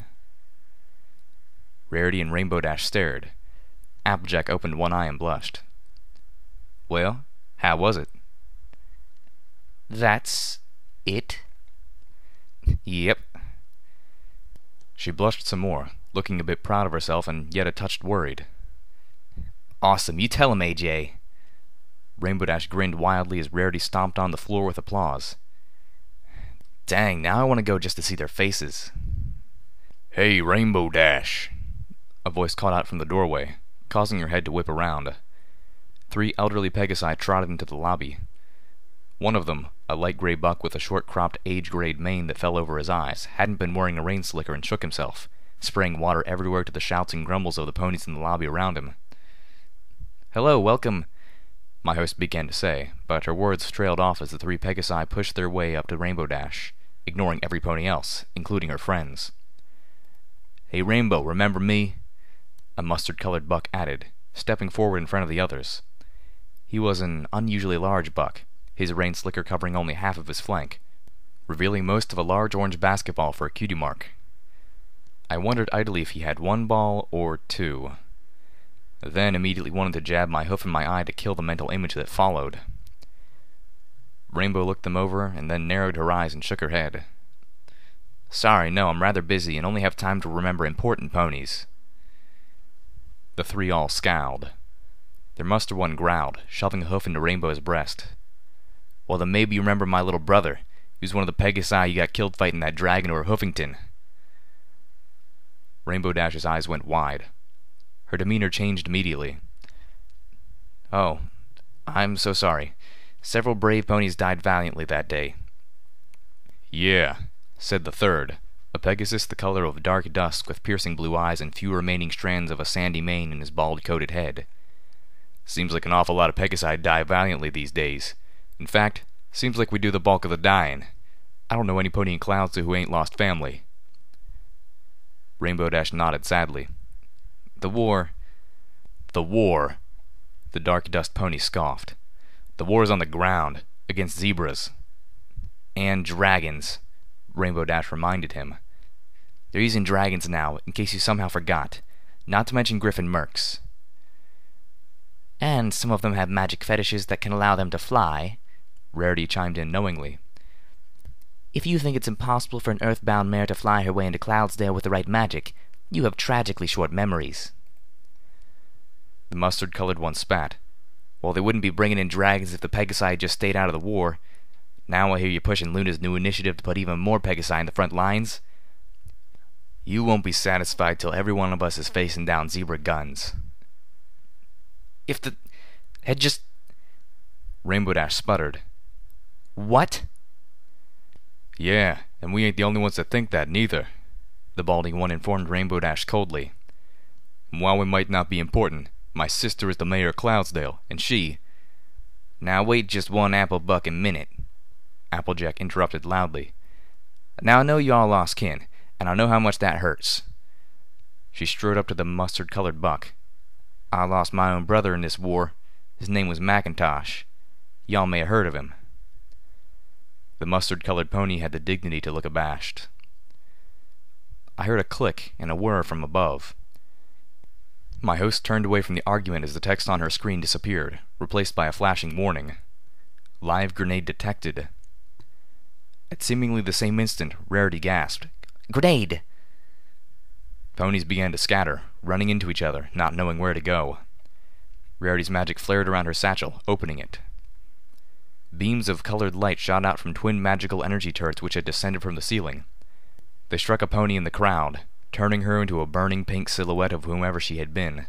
Rarity and Rainbow Dash stared. Applejack opened one eye and blushed. Well, how was it? That's it? Yep. She blushed some more, looking a bit proud of herself and yet a touch worried. Awesome, you tell him, AJ. Rainbow Dash grinned wildly as Rarity stomped on the floor with applause. Dang, now I want to go just to see their faces. Hey, Rainbow Dash, a voice called out from the doorway, causing her head to whip around. 3 elderly Pegasi trotted into the lobby. One of them, a light gray buck with a short-cropped age-grade mane that fell over his eyes, hadn't been wearing a rain slicker and shook himself, spraying water everywhere to the shouts and grumbles of the ponies in the lobby around him. Hello, welcome, my host began to say, but her words trailed off as the 3 Pegasi pushed their way up to Rainbow Dash, ignoring every pony else, including her friends. Hey, Rainbow, remember me? A mustard-colored buck added, stepping forward in front of the others. He was an unusually large buck, his rain slicker covering only half of his flank, revealing most of a large orange basketball for a cutie mark. I wondered idly if he had 1 ball or 2. Then immediately wanted to jab my hoof in my eye to kill the mental image that followed. Rainbow looked them over and then narrowed her eyes and shook her head. Sorry, no, I'm rather busy and only have time to remember important ponies. The three all scowled. Their muster one growled, shoving a hoof into Rainbow's breast. Well, then maybe you remember my little brother. He was one of the Pegasi you got killed fighting that dragon over Hoofington. Rainbow Dash's eyes went wide. Her demeanor changed immediately. Oh, I'm so sorry. Several brave ponies died valiantly that day. Yeah, said the third, a Pegasus the color of dark dusk with piercing blue eyes and few remaining strands of a sandy mane in his bald-coated head. Seems like an awful lot of Pegasi die valiantly these days. In fact, seems like we do the bulk of the dying. I don't know any pony in Cloudsdale who ain't lost family. Rainbow Dash nodded sadly. The war, the dark dust pony scoffed. The war's on the ground, against zebras. And dragons, Rainbow Dash reminded him. They're using dragons now, in case you somehow forgot. Not to mention Griffin Mercs. And some of them have magic fetishes that can allow them to fly, Rarity chimed in knowingly. If you think it's impossible for an earthbound mare to fly her way into Cloudsdale with the right magic, you have tragically short memories. The mustard-colored one spat. Well, they wouldn't be bringing in dragons if the Pegasi had just stayed out of the war. Now I hear you pushing Luna's new initiative to put even more Pegasi in the front lines. You won't be satisfied till every one of us is facing down zebra guns. If the had just... Rainbow Dash sputtered. What? Yeah, and we ain't the only ones that think that, neither, the balding one informed Rainbow Dash coldly. And while we might not be important, my sister is the mayor of Cloudsdale, and she... Now wait just one apple-bucking minute, Applejack interrupted loudly. Now I know you all lost kin, and I know how much that hurts. She strode up to the mustard-colored buck. I lost my own brother in this war. His name was Macintosh. Y'all may have heard of him. The mustard-colored pony had the dignity to look abashed. I heard a click and a whir from above. My host turned away from the argument as the text on her screen disappeared, replaced by a flashing warning. Live grenade detected. At seemingly the same instant, Rarity gasped. Grenade! Ponies began to scatter, running into each other, not knowing where to go. Rarity's magic flared around her satchel, opening it. Beams of colored light shot out from twin magical energy turrets which had descended from the ceiling. They struck a pony in the crowd, turning her into a burning pink silhouette of whomever she had been.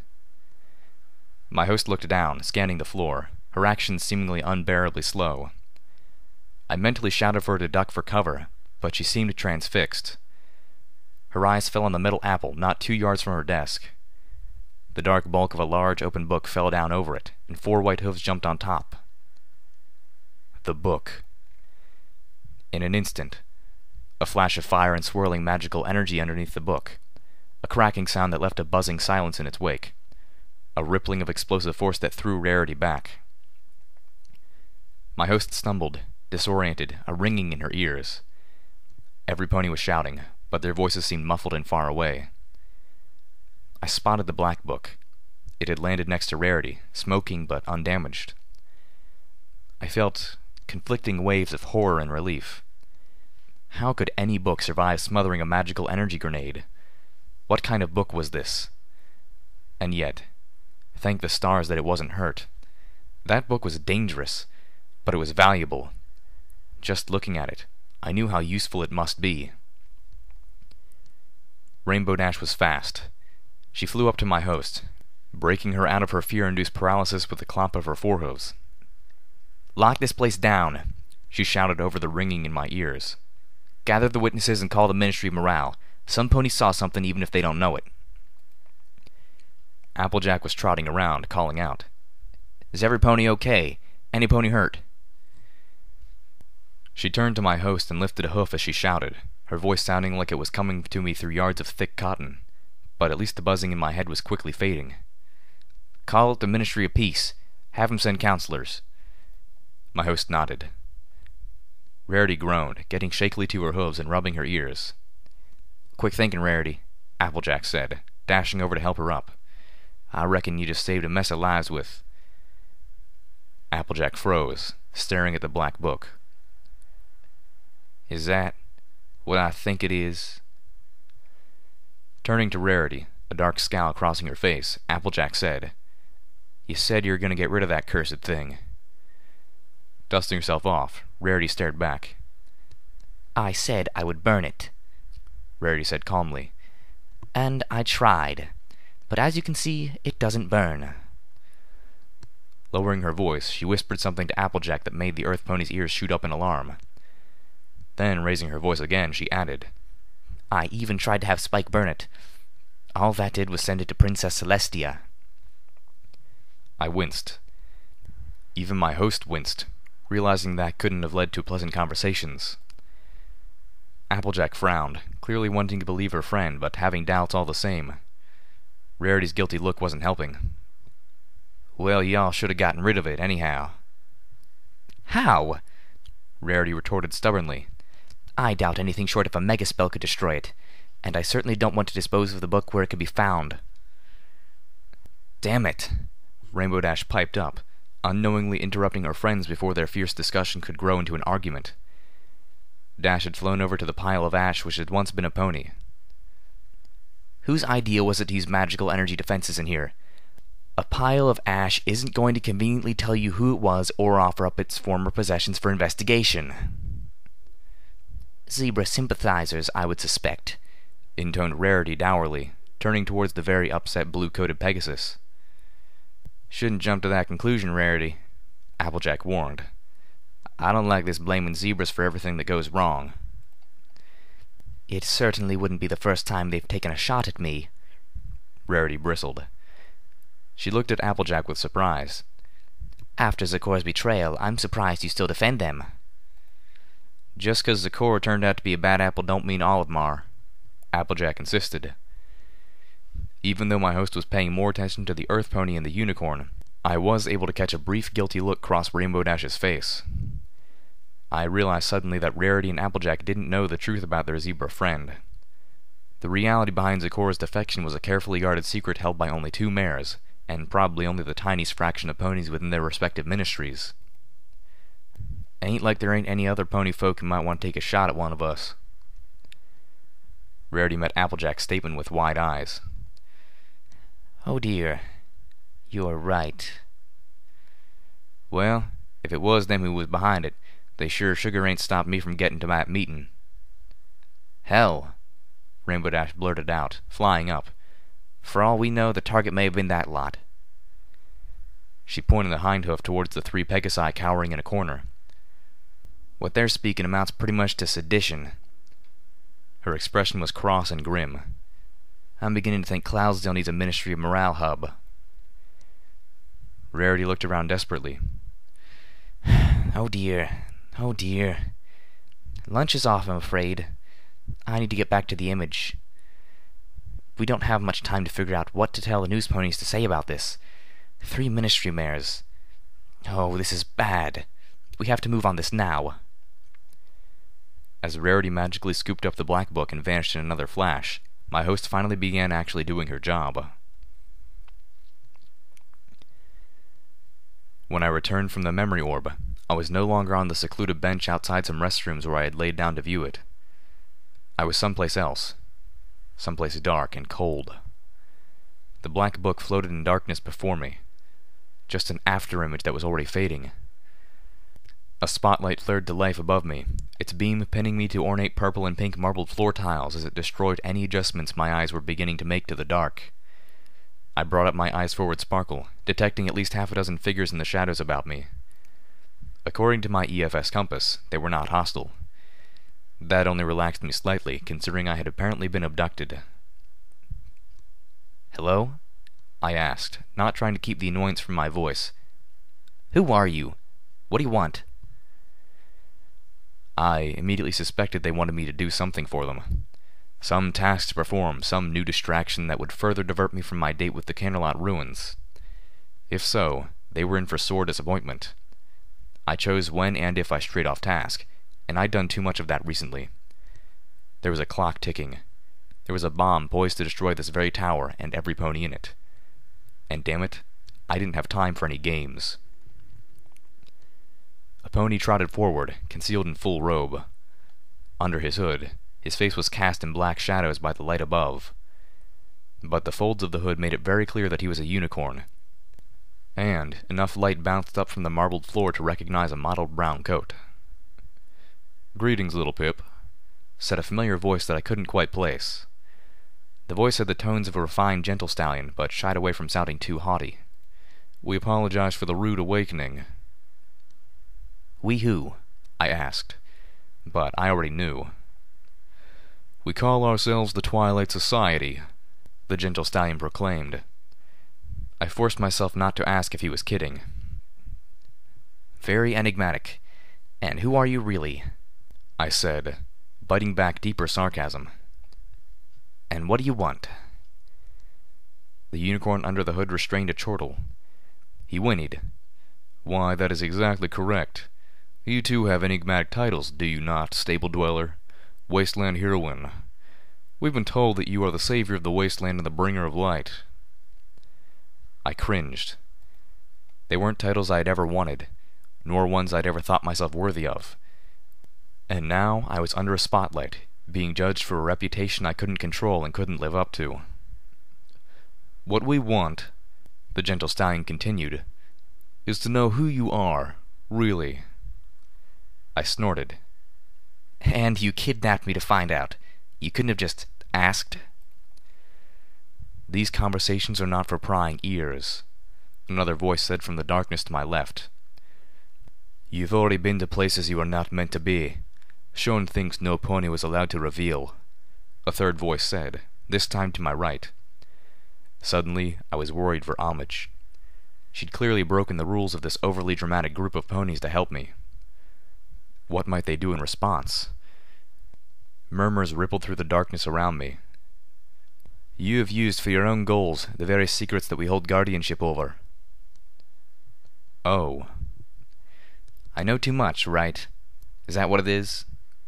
My host looked down, scanning the floor, her actions seemingly unbearably slow. I mentally shouted for her to duck for cover, but she seemed transfixed. Her eyes fell on the metal apple not 2 yards from her desk. The dark bulk of a large open book fell down over it, and 4 white hooves jumped on top. The book. In an instant, a flash of fire and swirling magical energy underneath the book, a cracking sound that left a buzzing silence in its wake, a rippling of explosive force that threw Rarity back. My host stumbled, disoriented, a ringing in her ears. Every pony was shouting, but their voices seemed muffled and far away. I spotted the black book. It had landed next to Rarity, smoking but undamaged. I felt conflicting waves of horror and relief. How could any book survive smothering a magical energy grenade? What kind of book was this? And yet, thank the stars that it wasn't hurt. That book was dangerous, but it was valuable. Just looking at it, I knew how useful it must be. Rainbow Dash was fast. She flew up to my host, breaking her out of her fear-induced paralysis with the clop of her forehooves. Lock this place down, she shouted over the ringing in my ears. Gather the witnesses and call the Ministry of Morale. Some ponies saw something even if they don't know it. Applejack was trotting around, calling out. Is every pony okay? Any pony hurt? She turned to my host and lifted a hoof as she shouted, her voice sounding like it was coming to me through yards of thick cotton, but at least the buzzing in my head was quickly fading. Call it the Ministry of Peace. Have them send counselors. My host nodded. Rarity groaned, getting shakily to her hooves and rubbing her ears. Quick thinking, Rarity, Applejack said, dashing over to help her up. I reckon you just saved a mess of lives with... Applejack froze, staring at the black book. "Is that what I think it is?" Turning to Rarity, a dark scowl crossing her face, Applejack said, "You said you were going to get rid of that cursed thing." Dusting herself off, Rarity stared back. "I said I would burn it," Rarity said calmly. "And I tried. But as you can see, it doesn't burn." Lowering her voice, she whispered something to Applejack that made the Earth Pony's ears shoot up in alarm. Then, raising her voice again, she added, "I even tried to have Spike burn it. All that did was send it to Princess Celestia." I winced. Even my host winced, realizing that couldn't have led to pleasant conversations. Applejack frowned, clearly wanting to believe her friend, but having doubts all the same. Rarity's guilty look wasn't helping. "Well, y'all should have gotten rid of it, anyhow." "How?" Rarity retorted stubbornly. "I doubt anything short of a megaspell could destroy it, and I certainly don't want to dispose of the book where it could be found." "Damn it!" Rainbow Dash piped up, unknowingly interrupting her friends before their fierce discussion could grow into an argument. Dash had flown over to the pile of ash which had once been a pony. "Whose idea was it to use magical energy defenses in here? A pile of ash isn't going to conveniently tell you who it was or offer up its former possessions for investigation." "Zebra sympathizers, I would suspect," intoned Rarity dourly, turning towards the very upset blue-coated Pegasus. "Shouldn't jump to that conclusion, Rarity," Applejack warned. "I don't like this blaming zebras for everything that goes wrong." "It certainly wouldn't be the first time they've taken a shot at me," Rarity bristled. She looked at Applejack with surprise. "After Zakor's betrayal, I'm surprised you still defend them." "Just 'cause Zakor turned out to be a bad apple don't mean all of 'em are," Applejack insisted. Even though my host was paying more attention to the Earth Pony and the Unicorn, I was able to catch a brief guilty look cross Rainbow Dash's face. I realized suddenly that Rarity and Applejack didn't know the truth about their zebra friend. The reality behind Zakor's defection was a carefully guarded secret held by only 2 mares, and probably only the tiniest fraction of ponies within their respective ministries. Ain't like there ain't any other pony folk who might want to take a shot at one of us. Rarity met Applejack's statement with wide eyes. "Oh dear, you're right." "Well, if it was them who was behind it, they sure sugar ain't stopped me from getting to that meeting." "Hell," Rainbow Dash blurted out, flying up. "For all we know, the target may have been that lot." She pointed a hind hoof towards the 3 Pegasi cowering in a corner. "What they're speaking amounts pretty much to sedition." Her expression was cross and grim. "I'm beginning to think Cloudsdale needs a Ministry of Morale hub." Rarity looked around desperately. "Oh dear, oh dear. Lunch is off, I'm afraid. I need to get back to the image. We don't have much time to figure out what to tell the news ponies to say about this. 3 ministry mares. Oh, this is bad. We have to move on this now." As Rarity magically scooped up the black book and vanished in another flash, my host finally began actually doing her job. When I returned from the memory orb, I was no longer on the secluded bench outside some restrooms where I had laid down to view it. I was someplace else. Someplace dark and cold. The black book floated in darkness before me. Just an afterimage that was already fading. A spotlight flared to life above me, its beam pinning me to ornate purple and pink marbled floor tiles as it destroyed any adjustments my eyes were beginning to make to the dark. I brought up my eyes forward sparkle, detecting at least 6 figures in the shadows about me. According to my EFS compass, they were not hostile. That only relaxed me slightly, considering I had apparently been abducted. "Hello?" I asked, not trying to keep the annoyance from my voice. "Who are you? What do you want?" I immediately suspected they wanted me to do something for them. Some task to perform, some new distraction that would further divert me from my date with the Canterlot ruins. If so, they were in for sore disappointment. I chose when and if I strayed off task, and I'd done too much of that recently. There was a clock ticking. There was a bomb poised to destroy this very tower and every pony in it. And damn it, I didn't have time for any games. A pony trotted forward, concealed in full robe. Under his hood, his face was cast in black shadows by the light above. But the folds of the hood made it very clear that he was a unicorn, and enough light bounced up from the marbled floor to recognize a mottled brown coat. "Greetings, little Pip," said a familiar voice that I couldn't quite place. The voice had the tones of a refined gentle stallion, but shied away from sounding too haughty. "We apologize for the rude awakening." "We who?" I asked, but I already knew. "We call ourselves the Twilight Society," the gentle stallion proclaimed. I forced myself not to ask if he was kidding. "Very enigmatic. And who are you really?" I said, biting back deeper sarcasm. "And what do you want?" The unicorn under the hood restrained a chortle. He whinnied. "Why, that is exactly correct. You too have enigmatic titles, do you not, Stable Dweller? Wasteland Heroine. We've been told that you are the savior of the wasteland and the bringer of light." I cringed. They weren't titles I had ever wanted, nor ones I'd ever thought myself worthy of. And now I was under a spotlight, being judged for a reputation I couldn't control and couldn't live up to. "What we want," the gentle stallion continued, "is to know who you are, really." I snorted. "And you kidnapped me to find out. You couldn't have just asked?" "These conversations are not for prying ears," another voice said from the darkness to my left. "You've already been to places you are not meant to be, shown things no pony was allowed to reveal," a third voice said, this time to my right. Suddenly, I was worried for Homage. She'd clearly broken the rules of this overly dramatic group of ponies to help me. What might they do in response? Murmurs rippled through the darkness around me. "You have used for your own goals the very secrets that we hold guardianship over." "Oh." "I know too much, right? Is that what it is?"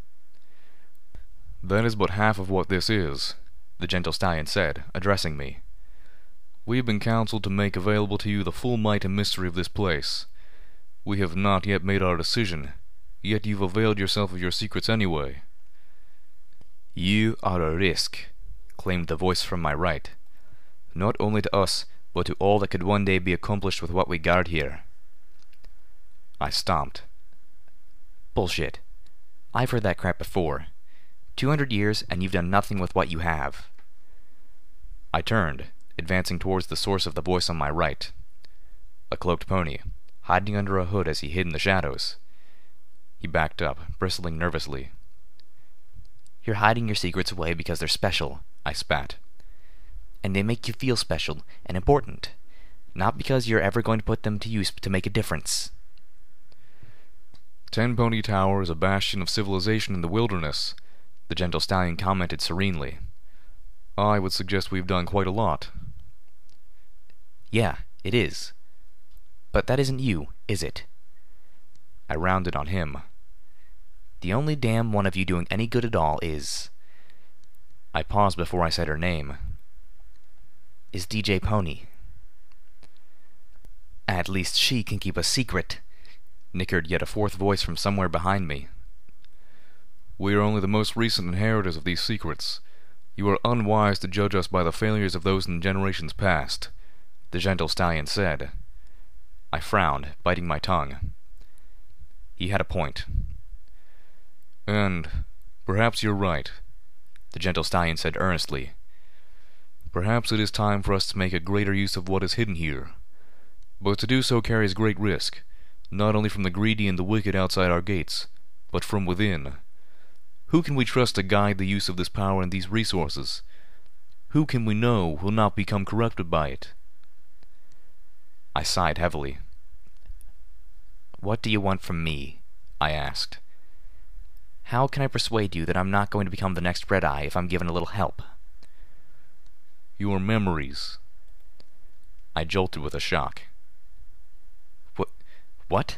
"That is but half of what this is," the gentle stallion said, addressing me. "We have been counseled to make available to you the full might and mystery of this place. We have not yet made our decision, yet you've availed yourself of your secrets anyway." "You are a risk," claimed the voice from my right. "Not only to us, but to all that could one day be accomplished with what we guard here." I stomped. "Bullshit. I've heard that crap before. 200 years and you've done nothing with what you have." I turned, advancing towards the source of the voice on my right. A cloaked pony, hiding under a hood as he hid in the shadows. He backed up, bristling nervously. "You're hiding your secrets away because they're special," I spat. "And they make you feel special and important, not because you're ever going to put them to use to make a difference." "Ten Pony Tower is a bastion of civilization in the wilderness," the gentle stallion commented serenely. "I would suggest we've done quite a lot." "Yeah, it is. But that isn't you, is it?" I rounded on him. "The only damn one of you doing any good at all is—" I paused before I said her name. "Is DJ Pony." "At least she can keep a secret," nickered yet a fourth voice from somewhere behind me. "We are only the most recent inheritors of these secrets. You are unwise to judge us by the failures of those in generations past," the gentle stallion said. I frowned, biting my tongue. He had a point. "And perhaps you're right," the gentle stallion said earnestly. "Perhaps it is time for us to make a greater use of what is hidden here. But to do so carries great risk, not only from the greedy and the wicked outside our gates, but from within. Who can we trust to guide the use of this power and these resources? Who can we know will not become corrupted by it?" I sighed heavily. "What do you want from me?" I asked. "How can I persuade you that I'm not going to become the next Red Eye if I'm given a little help?" "Your memories." I jolted with a shock. What?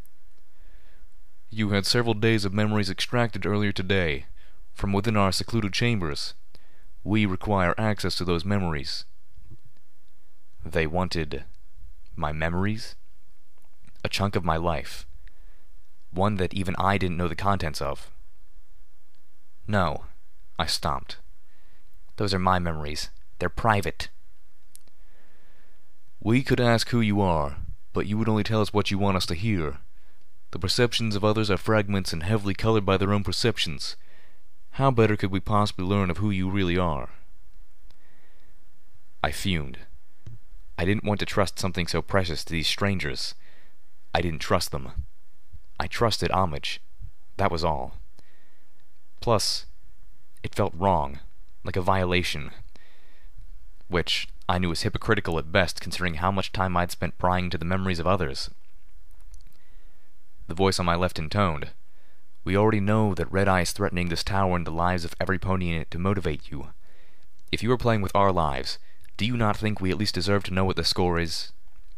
"You had several days of memories extracted earlier today, from within our secluded chambers. We require access to those memories." They wanted my memories? A chunk of my life. one that even I didn't know the contents of. No, I stopped. those are my memories. They're private. We could ask who you are, but you would only tell us what you want us to hear. The perceptions of others are fragments and heavily colored by their own perceptions. How better could we possibly learn of who you really are? I fumed. I didn't want to trust something so precious to these strangers. I didn't trust them. I trusted Homage. That was all. Plus, it felt wrong, like a violation, which I knew was hypocritical at best considering how much time I'd spent prying into the memories of others. The voice on my left intoned, "We already know that Red Eye is threatening this tower and the lives of every pony in it to motivate you. If you are playing with our lives, do you not think we at least deserve to know what the score is?"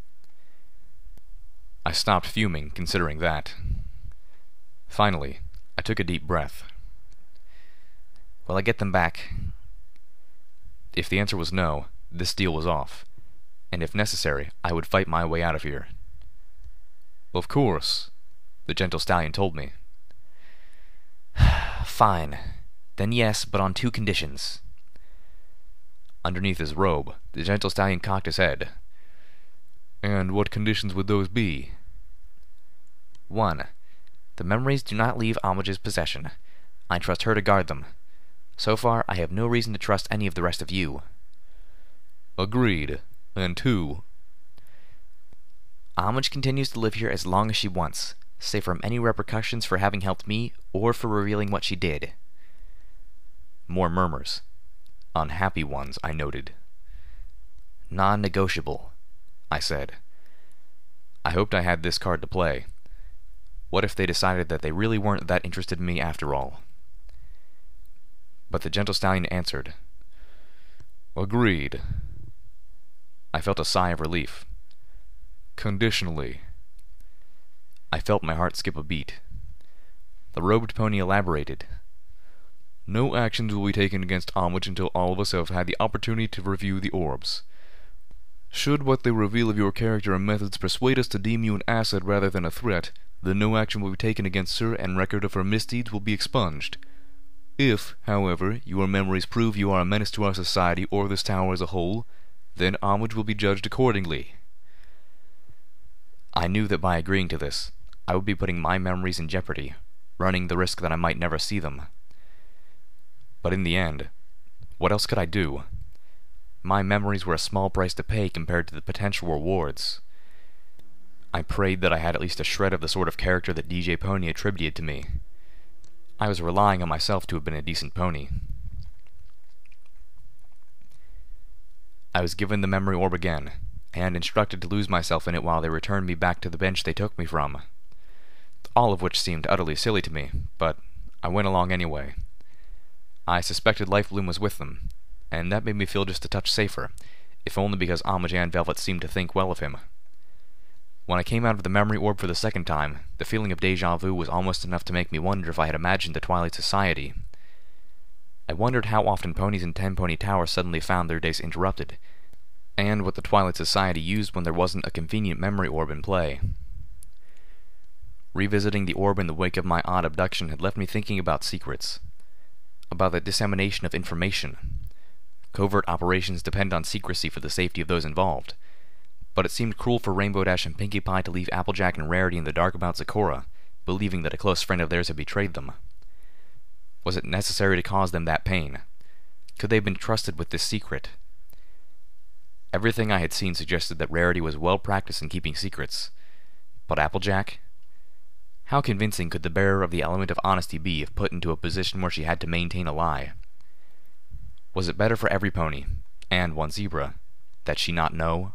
I stopped fuming, considering that. Finally, I took a deep breath. Will I get them back? If the answer was no, this deal was off, and if necessary, I would fight my way out of here. "Of course," the gentle stallion told me. Fine. Then yes, but on 2 conditions. Underneath his robe, the gentle stallion cocked his head. "And what conditions would those be?" 1. The memories do not leave Homage's possession. I trust her to guard them. So far, I have no reason to trust any of the rest of you. "Agreed. And 2. Homage continues to live here as long as she wants, save from any repercussions for having helped me or for revealing what she did." More murmurs. Unhappy ones, I noted. Non-negotiable, I said. I hoped I had this card to play. What if they decided that they really weren't that interested in me after all? But the gentle stallion answered, "Agreed." I felt a sigh of relief. "Conditionally." I felt my heart skip a beat. The robed pony elaborated. "No actions will be taken against Homage until all of us have had the opportunity to review the orbs. Should what they reveal of your character and methods persuade us to deem you an asset rather than a threat, then no action will be taken against her and record of her misdeeds will be expunged. If, however, your memories prove you are a menace to our society or this tower as a whole, then Homage will be judged accordingly." I knew that by agreeing to this, I would be putting my memories in jeopardy, running the risk that I might never see them. But in the end, what else could I do? My memories were a small price to pay compared to the potential rewards. I prayed that I had at least a shred of the sort of character that DJ Pony attributed to me. I was relying on myself to have been a decent pony. I was given the memory orb again, and instructed to lose myself in it while they returned me back to the bench they took me from. All of which seemed utterly silly to me, but I went along anyway. I suspected Lifebloom was with them, and that made me feel just a touch safer, if only because Homage and Velvet seemed to think well of him. When I came out of the memory orb for the second time, the feeling of déjà vu was almost enough to make me wonder if I had imagined the Twilight Society. I wondered how often ponies in Ten Pony Tower suddenly found their days interrupted, and what the Twilight Society used when there wasn't a convenient memory orb in play. Revisiting the orb in the wake of my odd abduction had left me thinking about secrets, about the dissemination of information. Covert operations depend on secrecy for the safety of those involved, but it seemed cruel for Rainbow Dash and Pinkie Pie to leave Applejack and Rarity in the dark about Zecora, believing that a close friend of theirs had betrayed them. Was it necessary to cause them that pain? Could they have been trusted with this secret? Everything I had seen suggested that Rarity was well practiced in keeping secrets. But Applejack? How convincing could the bearer of the element of honesty be if put into a position where she had to maintain a lie? Was it better for every pony, and one zebra, that she not know?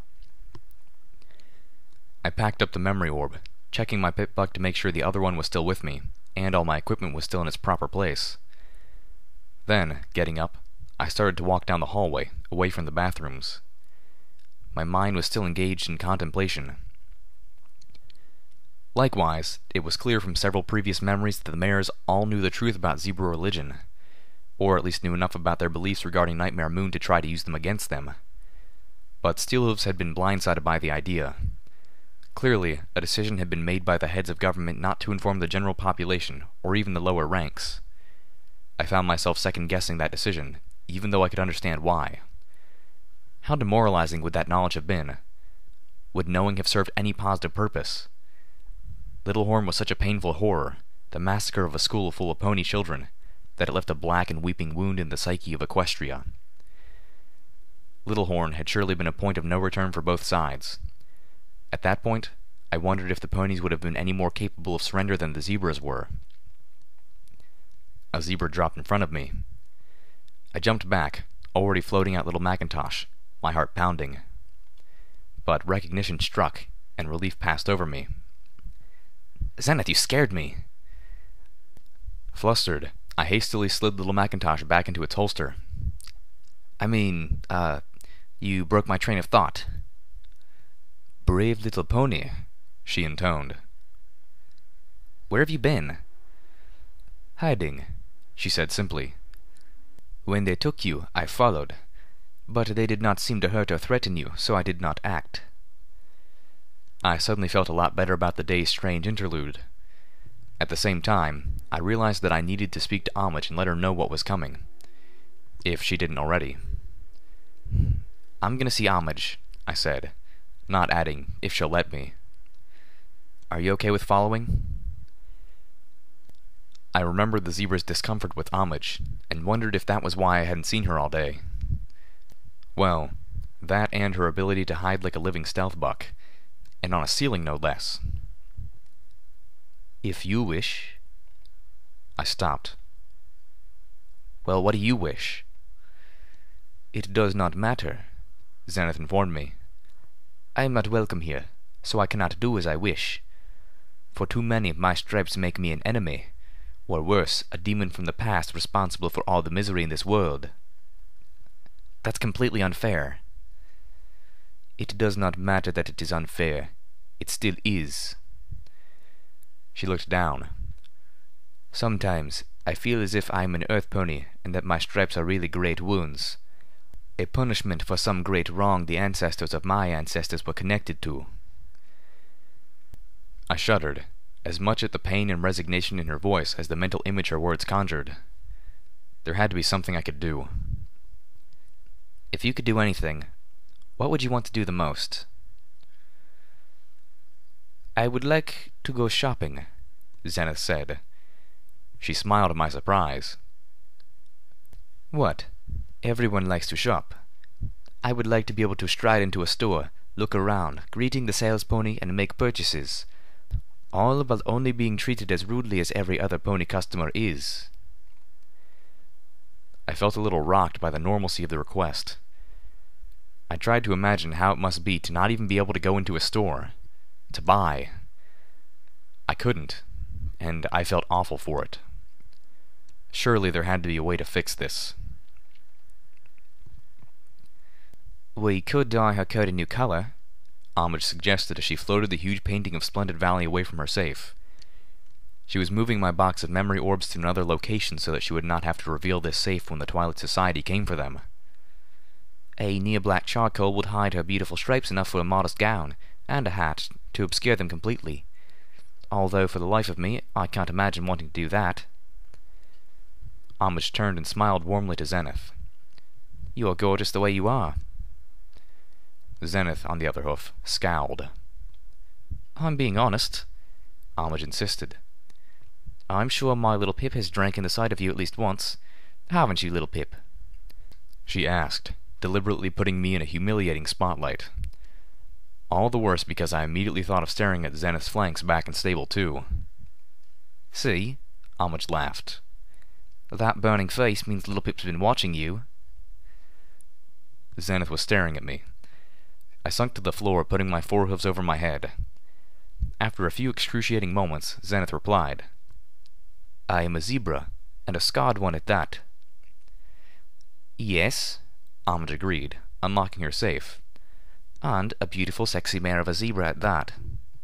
I packed up the memory orb, checking my pip-buck to make sure the other one was still with me, and all my equipment was still in its proper place. Then, getting up, I started to walk down the hallway, away from the bathrooms. My mind was still engaged in contemplation. Likewise, it was clear from several previous memories that the mayors all knew the truth about zebra religion, or at least knew enough about their beliefs regarding Nightmare Moon to try to use them against them. But Steelhooves had been blindsided by the idea. Clearly, a decision had been made by the heads of government not to inform the general population, or even the lower ranks. I found myself second-guessing that decision, even though I could understand why. How demoralizing would that knowledge have been? Would knowing have served any positive purpose? Littlehorn was such a painful horror, the massacre of a school full of pony children, that it left a black and weeping wound in the psyche of Equestria. Littlehorn had surely been a point of no return for both sides. At that point, I wondered if the ponies would have been any more capable of surrender than the zebras were. A zebra dropped in front of me. I jumped back, already floating out little Macintosh, my heart pounding. But recognition struck, and relief passed over me. Zenith, you scared me. Flustered, I hastily slid little Macintosh back into its holster. You broke my train of thought. Brave little pony, she intoned. Where have you been? Hiding, she said simply. When they took you, I followed, but they did not seem to hurt or threaten you, so I did not act. I suddenly felt a lot better about the day's strange interlude. At the same time, I realized that I needed to speak to Homage and let her know what was coming, if she didn't already. I'm gonna see Homage, I said, not adding, if she'll let me. Are you okay with following? I remembered the zebra's discomfort with Homage, and wondered if that was why I hadn't seen her all day. Well, that and her ability to hide like a living stealth buck, and on a ceiling no less. If you wish. I stopped. Well, what do you wish? It does not matter, Zenith informed me. I am not welcome here, so I cannot do as I wish. For too many of my stripes make me an enemy, or worse, a demon from the past responsible for all the misery in this world. That's completely unfair. It does not matter that it is unfair. It still is. She looked down. Sometimes I feel as if I am an earth pony and that my stripes are really great wounds. A punishment for some great wrong the ancestors of my ancestors were connected to. I shuddered, as much at the pain and resignation in her voice as the mental image her words conjured. There had to be something I could do. If you could do anything, what would you want to do the most? I would like to go shopping, Zenith said. She smiled at my surprise. What? Everyone likes to shop. I would like to be able to stride into a store, look around, greeting the sales pony, and make purchases, all while only being treated as rudely as every other pony customer is. I felt a little rocked by the normalcy of the request. I tried to imagine how it must be to not even be able to go into a store, to buy. I couldn't, and I felt awful for it. Surely there had to be a way to fix this. We could dye her coat a new color, Homage suggested as she floated the huge painting of Splendid Valley away from her safe. She was moving my box of memory orbs to another location so that she would not have to reveal this safe when the Twilight Society came for them. A near-black charcoal would hide her beautiful stripes enough for a modest gown, and a hat, to obscure them completely. Although, for the life of me, I can't imagine wanting to do that. Homage turned and smiled warmly to Zenith. You are gorgeous the way you are. Zenith, on the other hoof, scowled. I'm being honest, Homage insisted. I'm sure my little Pip has drank in the sight of you at least once. Haven't you, little Pip? She asked, deliberately putting me in a humiliating spotlight. All the worse because I immediately thought of staring at Zenith's flanks back in stable 2. See? Homage laughed. That burning face means little Pip's been watching you. Zenith was staring at me. I sunk to the floor, putting my forehooves over my head. After a few excruciating moments, Zenith replied. I am a zebra, and a scarred one at that. Yes, Homage agreed, unlocking her safe. And a beautiful sexy mare of a zebra at that.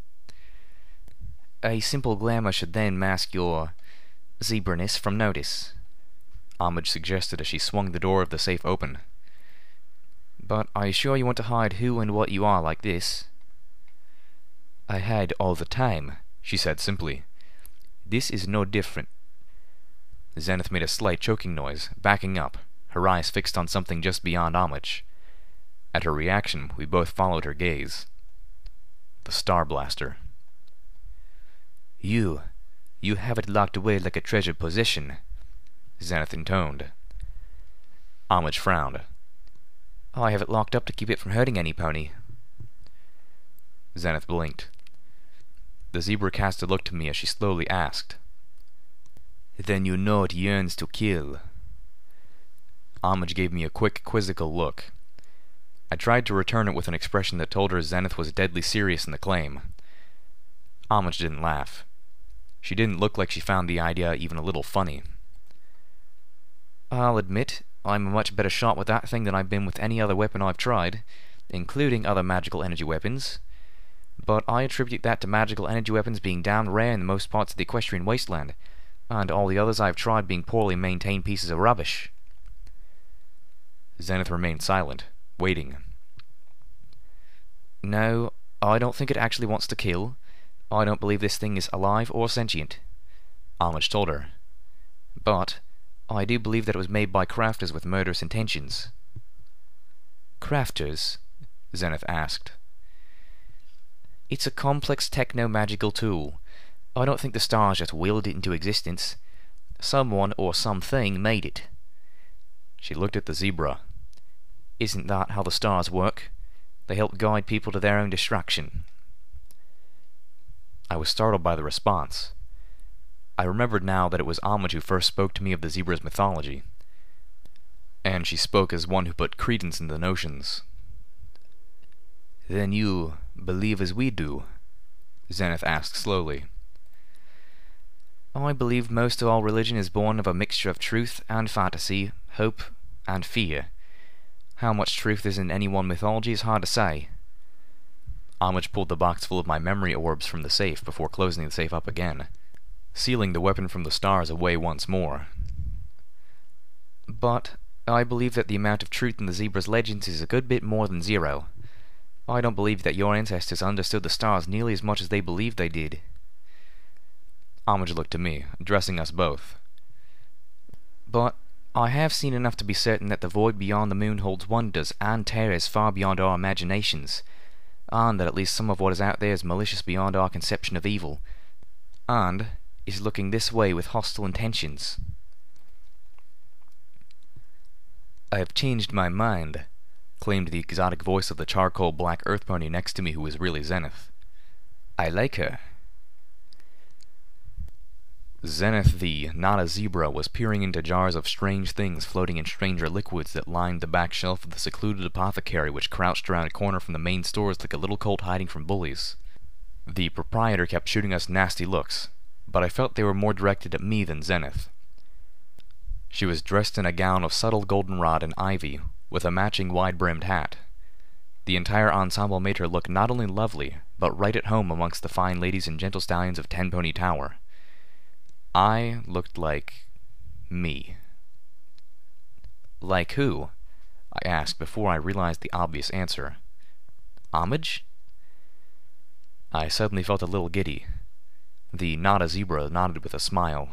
A simple glamour should then mask your zebra-ness from notice, Homage suggested as she swung the door of the safe open. But are you sure you want to hide who and what you are like this? I hide all the time, she said simply. This is no different. Zenith made a slight choking noise, backing up, her eyes fixed on something just beyond Homage. At her reaction, we both followed her gaze. The Star Blaster. You have it locked away like a treasured possession, Zenith intoned. Homage frowned. I have it locked up to keep it from hurting any pony. Zenith blinked. The zebra cast a look to me as she slowly asked, Then you know it yearns to kill. Homage gave me a quick, quizzical look. I tried to return it with an expression that told her Zenith was deadly serious in the claim. Homage didn't laugh. She didn't look like she found the idea even a little funny. I'll admit, I'm a much better shot with that thing than I've been with any other weapon I've tried, including other magical energy weapons. But I attribute that to magical energy weapons being damned rare in most parts of the Equestrian Wasteland, and all the others I've tried being poorly maintained pieces of rubbish. Zenith remained silent, waiting. No, I don't think it actually wants to kill. I don't believe this thing is alive or sentient, Homage told her. But I do believe that it was made by crafters with murderous intentions. Crafters? Zenith asked. It's a complex techno-magical tool. I don't think the stars just willed it into existence. Someone or something made it. She looked at the zebra. Isn't that how the stars work? They help guide people to their own destruction. I was startled by the response. I remembered now that it was Homage who first spoke to me of the zebra's mythology, and she spoke as one who put credence in the notions. Then you believe as we do? Zenith asked slowly. I believe most of all religion is born of a mixture of truth and fantasy, hope and fear. How much truth is in any one mythology is hard to say. Homage pulled the box full of my memory orbs from the safe before closing the safe up again, sealing the weapon from the stars away once more. But I believe that the amount of truth in the zebra's legends is a good bit more than zero. I don't believe that your ancestors understood the stars nearly as much as they believed they did. Homage looked to me, addressing us both. But I have seen enough to be certain that the void beyond the moon holds wonders and terrors far beyond our imaginations, and that at least some of what is out there is malicious beyond our conception of evil, and is looking this way with hostile intentions. I have changed my mind, claimed the exotic voice of the charcoal black earth pony next to me who was really Zenith. I like her. Zenith the not a zebra was peering into jars of strange things floating in stranger liquids that lined the back shelf of the secluded apothecary which crouched around a corner from the main stores like a little colt hiding from bullies. The proprietor kept shooting us nasty looks, but I felt they were more directed at me than Zenith. She was dressed in a gown of subtle goldenrod and ivy, with a matching wide-brimmed hat. The entire ensemble made her look not only lovely, but right at home amongst the fine ladies and gentle stallions of Tenpony Tower. I looked like me. Like who? I asked before I realized the obvious answer. Homage? I suddenly felt a little giddy. The not a zebra nodded with a smile.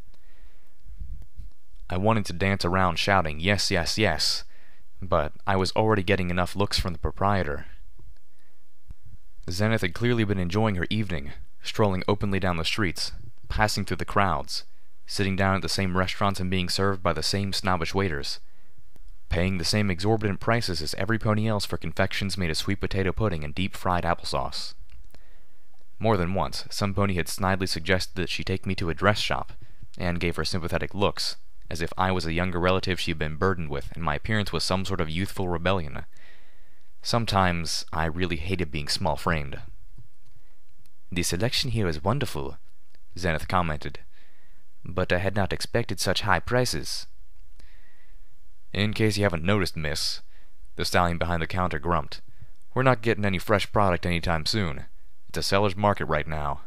I wanted to dance around shouting, yes, yes, yes, but I was already getting enough looks from the proprietor. Zenith had clearly been enjoying her evening, strolling openly down the streets, passing through the crowds, sitting down at the same restaurants and being served by the same snobbish waiters, paying the same exorbitant prices as every pony else for confections made of sweet potato pudding and deep-fried applesauce. More than once, some pony had snidely suggested that she take me to a dress shop, and gave her sympathetic looks, as if I was a younger relative she had been burdened with and my appearance was some sort of youthful rebellion. Sometimes I really hated being small-framed. The selection here is wonderful, Zenith commented, but I had not expected such high prices. In case you haven't noticed, miss, the stallion behind the counter grumped, we're not getting any fresh product any time soon. It's a seller's market right now.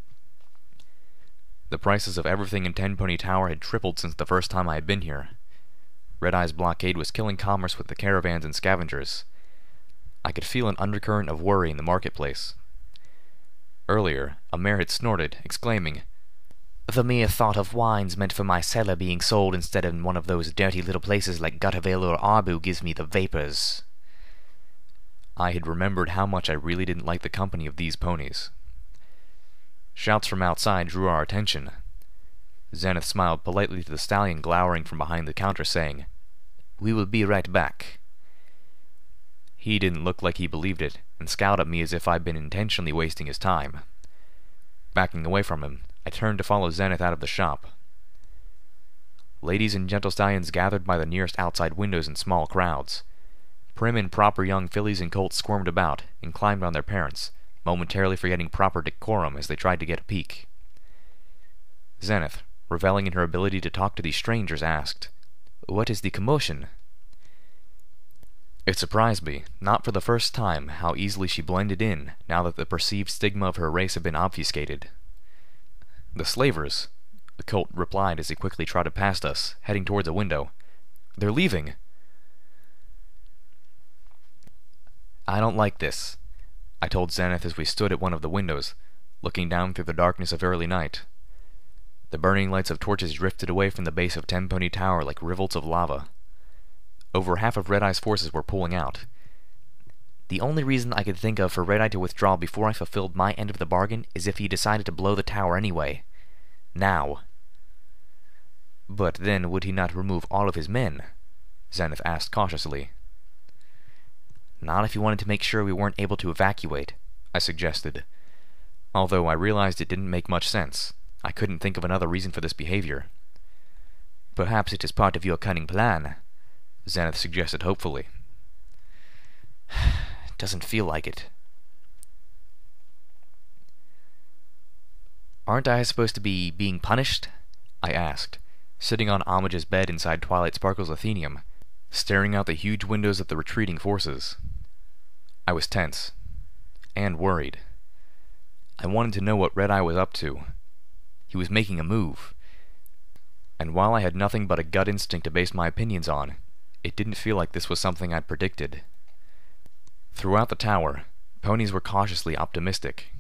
The prices of everything in Tenpony Tower had tripled since the first time I had been here. Red Eye's blockade was killing commerce with the caravans and scavengers. I could feel an undercurrent of worry in the marketplace. Earlier, a mare had snorted, exclaiming, "The mere thought of wines meant for my cellar being sold instead in one of those dirty little places like Gutterville or Arbu gives me the vapors." I had remembered how much I really didn't like the company of these ponies. Shouts from outside drew our attention. Zenith smiled politely to the stallion glowering from behind the counter, saying, "We will be right back." He didn't look like he believed it, and scowled at me as if I'd been intentionally wasting his time. Backing away from him, I turned to follow Zenith out of the shop. Ladies and gentle stallions gathered by the nearest outside windows in small crowds. Prim and proper young fillies and colts squirmed about and climbed on their parents, momentarily forgetting proper decorum as they tried to get a peek. Zenith, reveling in her ability to talk to these strangers, asked, "What is the commotion?" It surprised me, not for the first time, how easily she blended in now that the perceived stigma of her race had been obfuscated. "The slavers," the colt replied as he quickly trotted past us, heading towards a window. "They're leaving." "I don't like this," I told Zenith as we stood at one of the windows, looking down through the darkness of early night. The burning lights of torches drifted away from the base of Tenpony Tower like rivulets of lava. Over half of Red Eye's forces were pulling out. The only reason I could think of for Red Eye to withdraw before I fulfilled my end of the bargain is if he decided to blow the tower anyway. Now. "But then would he not remove all of his men?" Zenith asked cautiously. "Not if he wanted to make sure we weren't able to evacuate," I suggested, although I realized it didn't make much sense. I couldn't think of another reason for this behavior. "Perhaps it is part of your cunning plan," Zenith suggested hopefully. "Doesn't feel like it." "Aren't I supposed to be being punished?" I asked, sitting on Homage's bed inside Twilight Sparkle's Athenium, staring out the huge windows at the retreating forces. I was tense, and worried. I wanted to know what Red Eye was up to. He was making a move. And while I had nothing but a gut instinct to base my opinions on, it didn't feel like this was something I'd predicted. Throughout the tower, ponies were cautiously optimistic.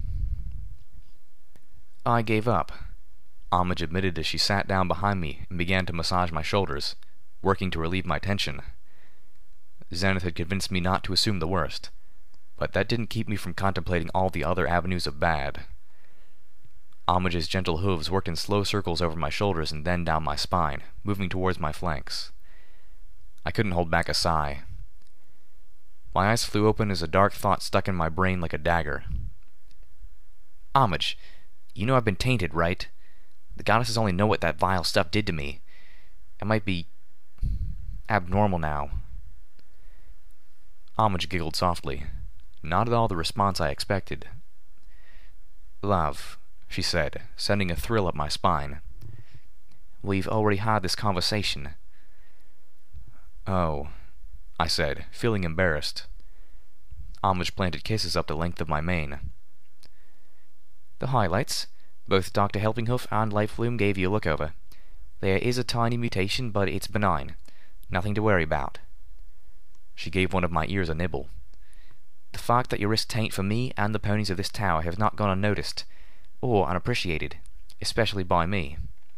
"I gave up," Homage admitted as she sat down behind me and began to massage my shoulders, working to relieve my tension. Zenith had convinced me not to assume the worst, but that didn't keep me from contemplating all the other avenues of bad. Homage's gentle hooves worked in slow circles over my shoulders and then down my spine, moving towards my flanks. I couldn't hold back a sigh. My eyes flew open as a dark thought stuck in my brain like a dagger. "Homage, you know I've been tainted, right? The goddesses only know what that vile stuff did to me. I might be abnormal now." Homage giggled softly, not at all the response I expected. "Love," she said, sending a thrill up my spine. "We've already had this conversation." "Oh," I said, feeling embarrassed. Homage planted kisses up the length of my mane. "The highlights. Both Dr. Helpinghoof and Lifebloom gave you a look over. There is a tiny mutation, but it's benign. Nothing to worry about." She gave one of my ears a nibble. "The fact that your risk taint for me and the ponies of this tower have not gone unnoticed, or unappreciated, especially by me."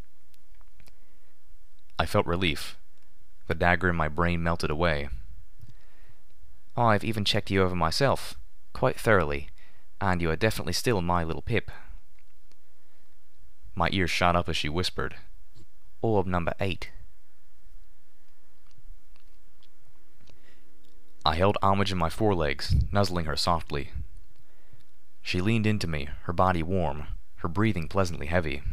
I felt relief. The dagger in my brain melted away. "I've even checked you over myself, quite thoroughly, and you are definitely still my little Pip." My ears shot up as she whispered, "Orb number 8. I held Homage in my forelegs, nuzzling her softly. She leaned into me, her body warm, her breathing pleasantly heavy.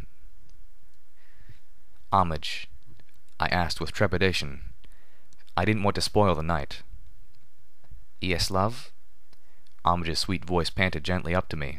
"Homage," I asked with trepidation. I didn't want to spoil the night. "Yes, love?" Homage's sweet voice panted gently up to me.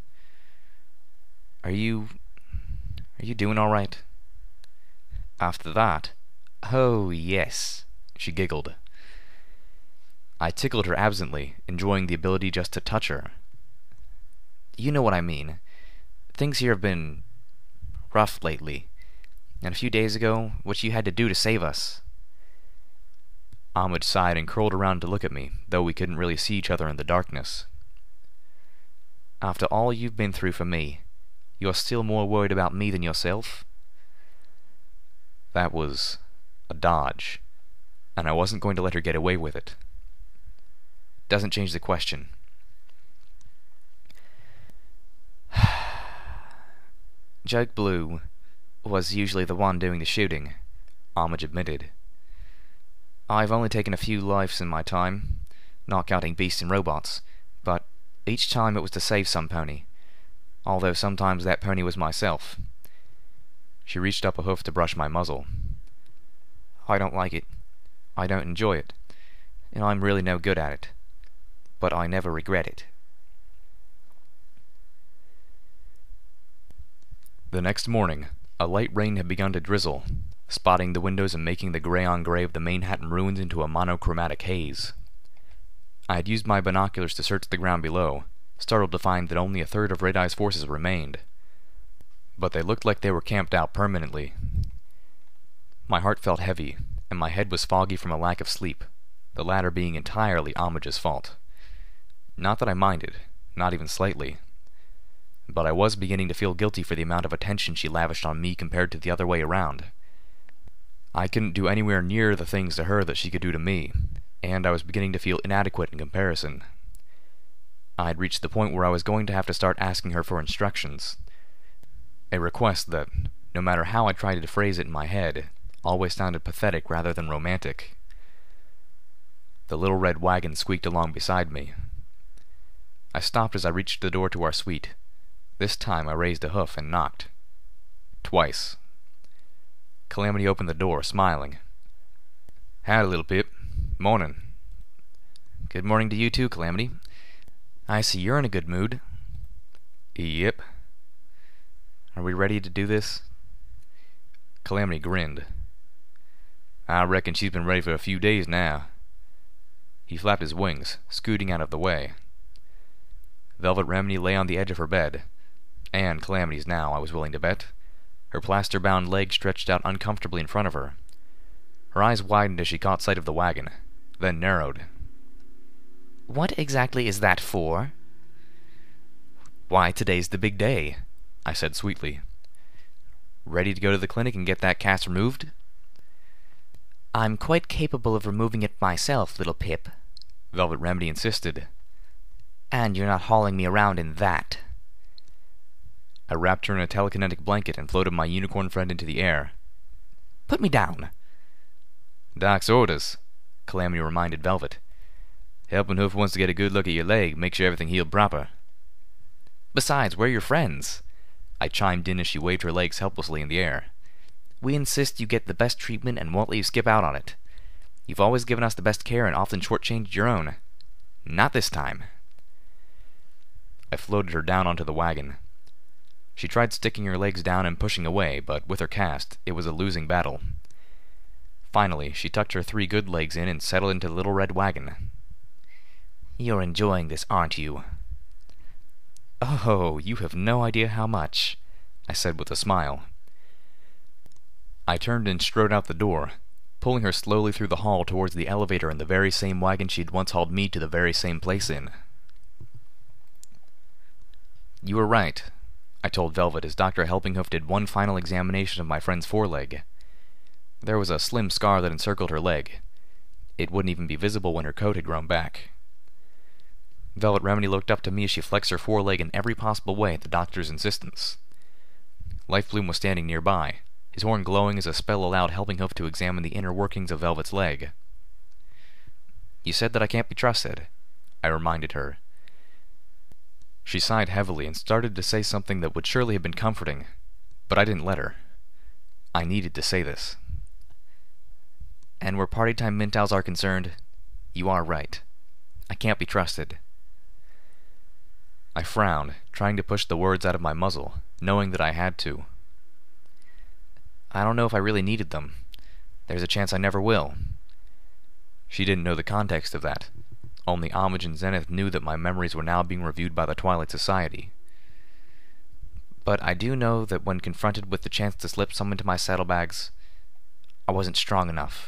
Are you doing all right?" "After that?" "Oh, yes," she giggled. I tickled her absently, enjoying the ability just to touch her. "You know what I mean. Things here have been rough lately. And a few days ago, what you had to do to save us." Homage sighed and curled around to look at me, though we couldn't really see each other in the darkness. After all you've been through for me, you're still more worried about me than yourself? That was a dodge, and I wasn't going to let her get away with it. Doesn't change the question. Joke Blue was usually the one doing the shooting, Armitage admitted. I've only taken a few lives in my time, not counting beasts and robots, but each time it was to save some pony, although sometimes that pony was myself. She reached up a hoof to brush my muzzle. I don't like it. I don't enjoy it, and I'm really no good at it. But I never regret it. The next morning, a light rain had begun to drizzle, spotting the windows and making the gray-on-gray of the Manhattan ruins into a monochromatic haze. I had used my binoculars to search the ground below, startled to find that only a third of Red Eye's forces remained. But they looked like they were camped out permanently. My heart felt heavy, and my head was foggy from a lack of sleep, the latter being entirely Armitage's fault. Not that I minded, not even slightly. But I was beginning to feel guilty for the amount of attention she lavished on me compared to the other way around. I couldn't do anywhere near the things to her that she could do to me, and I was beginning to feel inadequate in comparison. I had reached the point where I was going to have to start asking her for instructions, a request that, no matter how I tried to phrase it in my head, always sounded pathetic rather than romantic. The little red wagon squeaked along beside me. I stopped as I reached the door to our suite. This time I raised a hoof and knocked. Twice. Calamity opened the door, smiling. "Howdy, little Pip. Morning." "Good morning to you too, Calamity. I see you're in a good mood." "Yep." "Are we ready to do this?" Calamity grinned. "I reckon she's been ready for a few days now." He flapped his wings, scooting out of the way. Velvet Remedy lay on the edge of her bed, and Calamity's now, I was willing to bet. Her plaster-bound legs stretched out uncomfortably in front of her. Her eyes widened as she caught sight of the wagon, then narrowed. "What exactly is that for?" "Why, today's the big day," I said sweetly. "Ready to go to the clinic and get that cast removed?" "I'm quite capable of removing it myself, little Pip," Velvet Remedy insisted. "And you're not hauling me around in that." I wrapped her in a telekinetic blanket and floated my unicorn friend into the air. "Put me down." "Doc's orders," Calamity reminded Velvet. "Helping Hoof wants to get a good look at your leg, make sure everything healed proper." "Besides, we're your friends," I chimed in as she waved her legs helplessly in the air. "We insist you get the best treatment and won't let you skip out on it. You've always given us the best care and often shortchanged your own. Not this time." I floated her down onto the wagon. She tried sticking her legs down and pushing away, but with her cast, it was a losing battle. Finally, she tucked her 3 good legs in and settled into the little red wagon. "You're enjoying this, aren't you?" "Oh, you have no idea how much," I said with a smile. I turned and strode out the door, pulling her slowly through the hall towards the elevator in the very same wagon she'd once hauled me to the very same place in. "You were right," I told Velvet as Dr. Helpinghoof did one final examination of my friend's foreleg. There was a slim scar that encircled her leg. It wouldn't even be visible when her coat had grown back. Velvet Remedy looked up to me as she flexed her foreleg in every possible way at the doctor's insistence. Lifebloom was standing nearby, his horn glowing as a spell allowed Helpinghoof to examine the inner workings of Velvet's leg. "You said that I can't be trusted," I reminded her. She sighed heavily and started to say something that would surely have been comforting, but I didn't let her. I needed to say this. "And where Party Time Mintow's are concerned, you are right. I can't be trusted." I frowned, trying to push the words out of my muzzle, knowing that I had to. "I don't know if I really needed them. There's a chance I never will." She didn't know the context of that. Only Homage and Zenith knew that my memories were now being reviewed by the Twilight Society. "But I do know that when confronted with the chance to slip some into my saddlebags, I wasn't strong enough."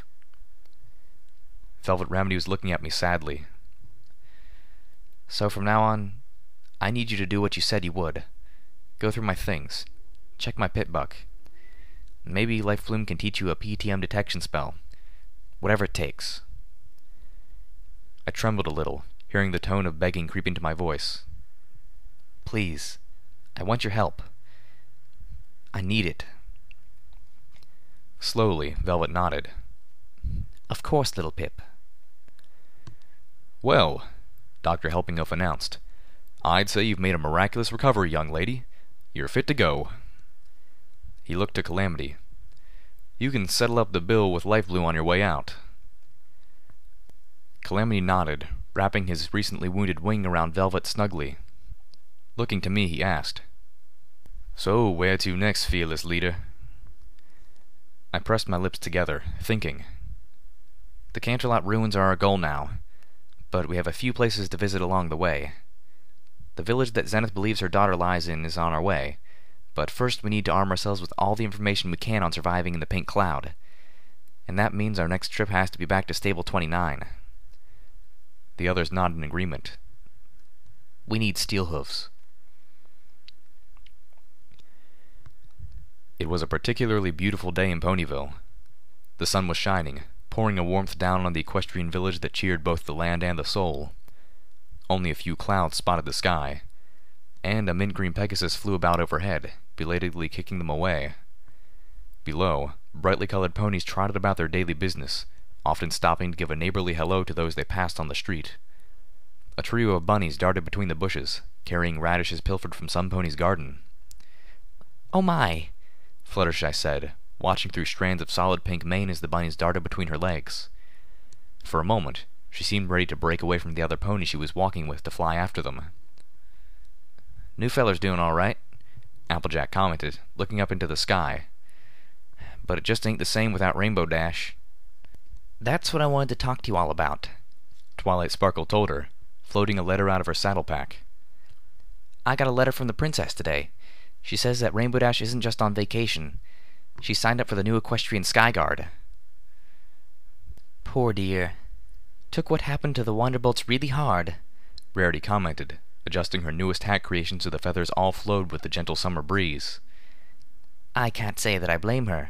Velvet Remedy was looking at me sadly. "So from now on, I need you to do what you said you would. Go through my things. Check my pit buck. Maybe Life Flume can teach you a PTM detection spell. Whatever it takes. I trembled a little, hearing the tone of begging creep into my voice. Please, I want your help. I need it. Slowly, Velvet nodded. Of course, little Pip. Well, Dr. Helpingoff announced, I'd say you've made a miraculous recovery, young lady. You're fit to go. He looked to Calamity. You can settle up the bill with Life Blue on your way out. Calamity nodded, wrapping his recently wounded wing around Velvet snugly. Looking to me, he asked, So, where to next, fearless leader? I pressed my lips together, thinking. The Canterlot ruins are our goal now, but we have a few places to visit along the way. The village that Zenith believes her daughter lies in is on our way, but first we need to arm ourselves with all the information we can on surviving in the Pink Cloud, and that means our next trip has to be back to Stable 29. The others nodded in agreement. We need steel hoofs. It was a particularly beautiful day in Ponyville. The sun was shining, pouring a warmth down on the equestrian village that cheered both the land and the soul. Only a few clouds spotted the sky, and a mint-green Pegasus flew about overhead, belatedly kicking them away. Below, brightly colored ponies trotted about their daily business, often stopping to give a neighborly hello to those they passed on the street. A trio of bunnies darted between the bushes, carrying radishes pilfered from some pony's garden. Oh my! Fluttershy said, watching through strands of solid pink mane as the bunnies darted between her legs. For a moment, she seemed ready to break away from the other pony she was walking with to fly after them. New feller's doing all right, Applejack commented, looking up into the sky. But it just ain't the same without Rainbow Dash. That's what I wanted to talk to you all about, Twilight Sparkle told her, floating a letter out of her saddle pack. I got a letter from the princess today. She says that Rainbow Dash isn't just on vacation. She signed up for the new Equestrian Sky Guard. Poor dear. Took what happened to the Wonderbolts really hard, Rarity commented, adjusting her newest hat creation so the feathers all flowed with the gentle summer breeze. I can't say that I blame her.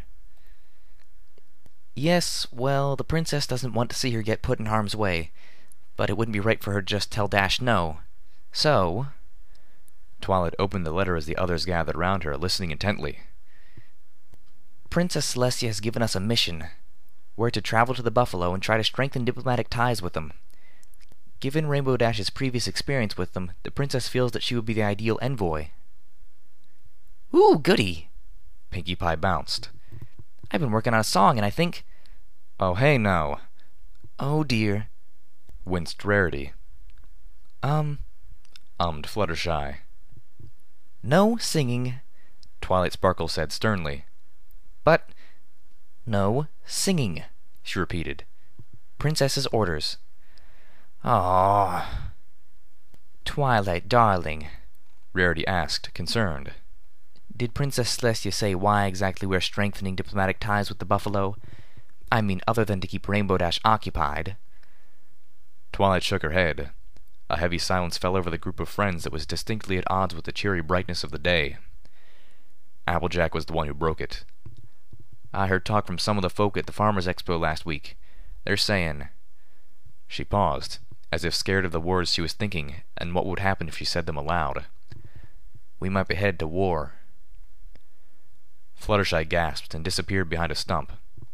Yes, well, the princess doesn't want to see her get put in harm's way, but it wouldn't be right for her to just tell Dash no. So... Twilight opened the letter as the others gathered around her, listening intently. Princess Celestia has given us a mission. We're to travel to the Buffalo and try to strengthen diplomatic ties with them. Given Rainbow Dash's previous experience with them, the princess feels that she would be the ideal envoy. Ooh, goody! Pinkie Pie bounced. I've been working on a song, and I think... Oh, hey, no. Oh, dear. Winced Rarity. Ummed Fluttershy. No singing, Twilight Sparkle said sternly. But no singing, she repeated. Princess's orders. Aww. Twilight, darling, Rarity asked, concerned. Did Princess Celestia say why exactly we're strengthening diplomatic ties with the Buffalo? I mean, other than to keep Rainbow Dash occupied. Twilight shook her head. A heavy silence fell over the group of friends that was distinctly at odds with the cheery brightness of the day. Applejack was the one who broke it. I heard talk from some of the folk at the Farmers' Expo last week. They're saying... She paused, as if scared of the words she was thinking and what would happen if she said them aloud. We might be headed to war. Fluttershy gasped and disappeared behind a stump.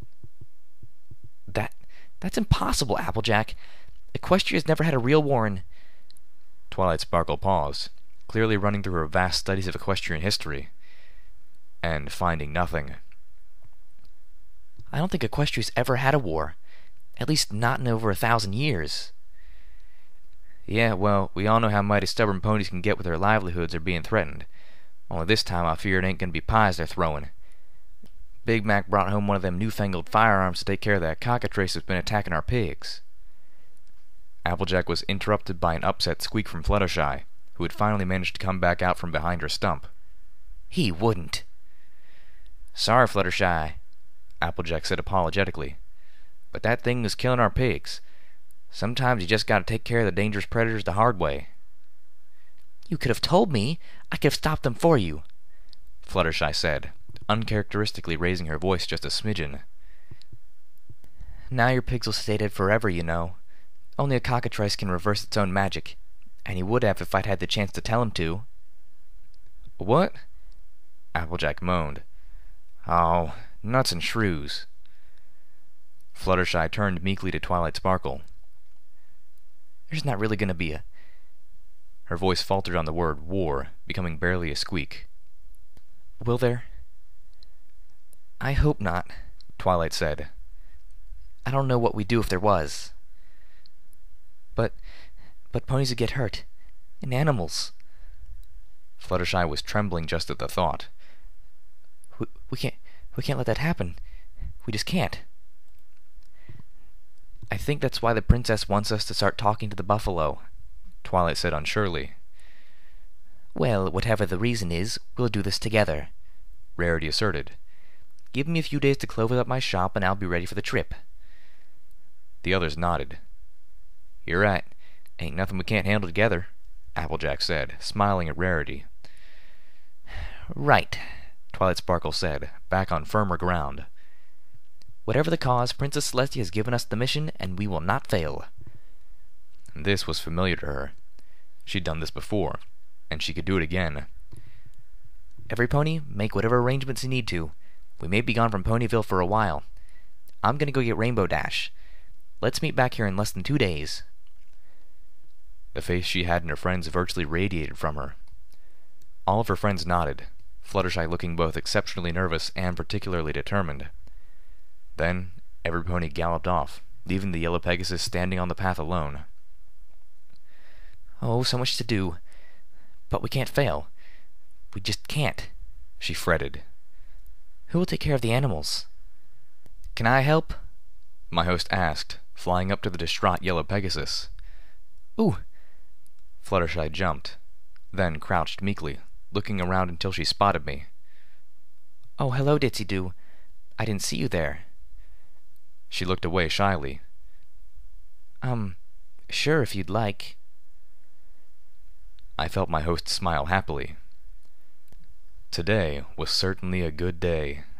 That's impossible, Applejack. Equestria's never had a real war in... Twilight Sparkle paused, clearly running through her vast studies of equestrian history, and finding nothing. I don't think Equestria's ever had a war. At least not in over 1,000 years. Yeah, well, we all know how mighty stubborn ponies can get with their livelihoods are being threatened. Only this time I fear it ain't gonna be pies they're throwing. Big Mac brought home one of them newfangled firearms to take care of that cockatrice that's been attacking our pigs. Applejack was interrupted by an upset squeak from Fluttershy, who had finally managed to come back out from behind her stump. He wouldn't. Sorry, Fluttershy, Applejack said apologetically, but that thing was killing our pigs. Sometimes you just gotta take care of the dangerous predators the hard way. You could have told me. I could have stopped them for you, Fluttershy said, uncharacteristically raising her voice just a smidgen. Now your pigs will stay dead forever, you know. Only a cockatrice can reverse its own magic, and he would have if I'd had the chance to tell him to. What? Applejack moaned. Oh, nuts and shrews. Fluttershy turned meekly to Twilight Sparkle. There's not really going to be a... Her voice faltered on the word war, becoming barely a squeak. Will there? I hope not, Twilight said. I don't know what we'd do if there was. But ponies would get hurt. And animals. Fluttershy was trembling just at the thought. We can't let that happen. We just can't. I think that's why the princess wants us to start talking to the buffalo, Twilight said unsurely. Well, whatever the reason is, we'll do this together, Rarity asserted. Give me a few days to close up my shop and I'll be ready for the trip. The others nodded. You're right. Ain't nothing we can't handle together, Applejack said, smiling at Rarity. Right, Twilight Sparkle said, back on firmer ground. Whatever the cause, Princess Celestia has given us the mission, and we will not fail. This was familiar to her. She'd done this before, and she could do it again. Every pony, make whatever arrangements you need to. We may be gone from Ponyville for a while. I'm going to go get Rainbow Dash. Let's meet back here in less than 2 days. The face she had in her friends virtually radiated from her. All of her friends nodded, Fluttershy looking both exceptionally nervous and particularly determined. Then every pony galloped off, leaving the yellow Pegasus standing on the path alone. Oh, so much to do. But we can't fail. We just can't, she fretted. Who will take care of the animals? Can I help? My host asked, flying up to the distraught yellow Pegasus. Ooh! Fluttershy jumped, then crouched meekly, looking around until she spotted me. Oh, hello, Ditsy-Doo. I didn't see you there. She looked away shyly. Sure, if you'd like. I felt my host smile happily. Today was certainly a good day.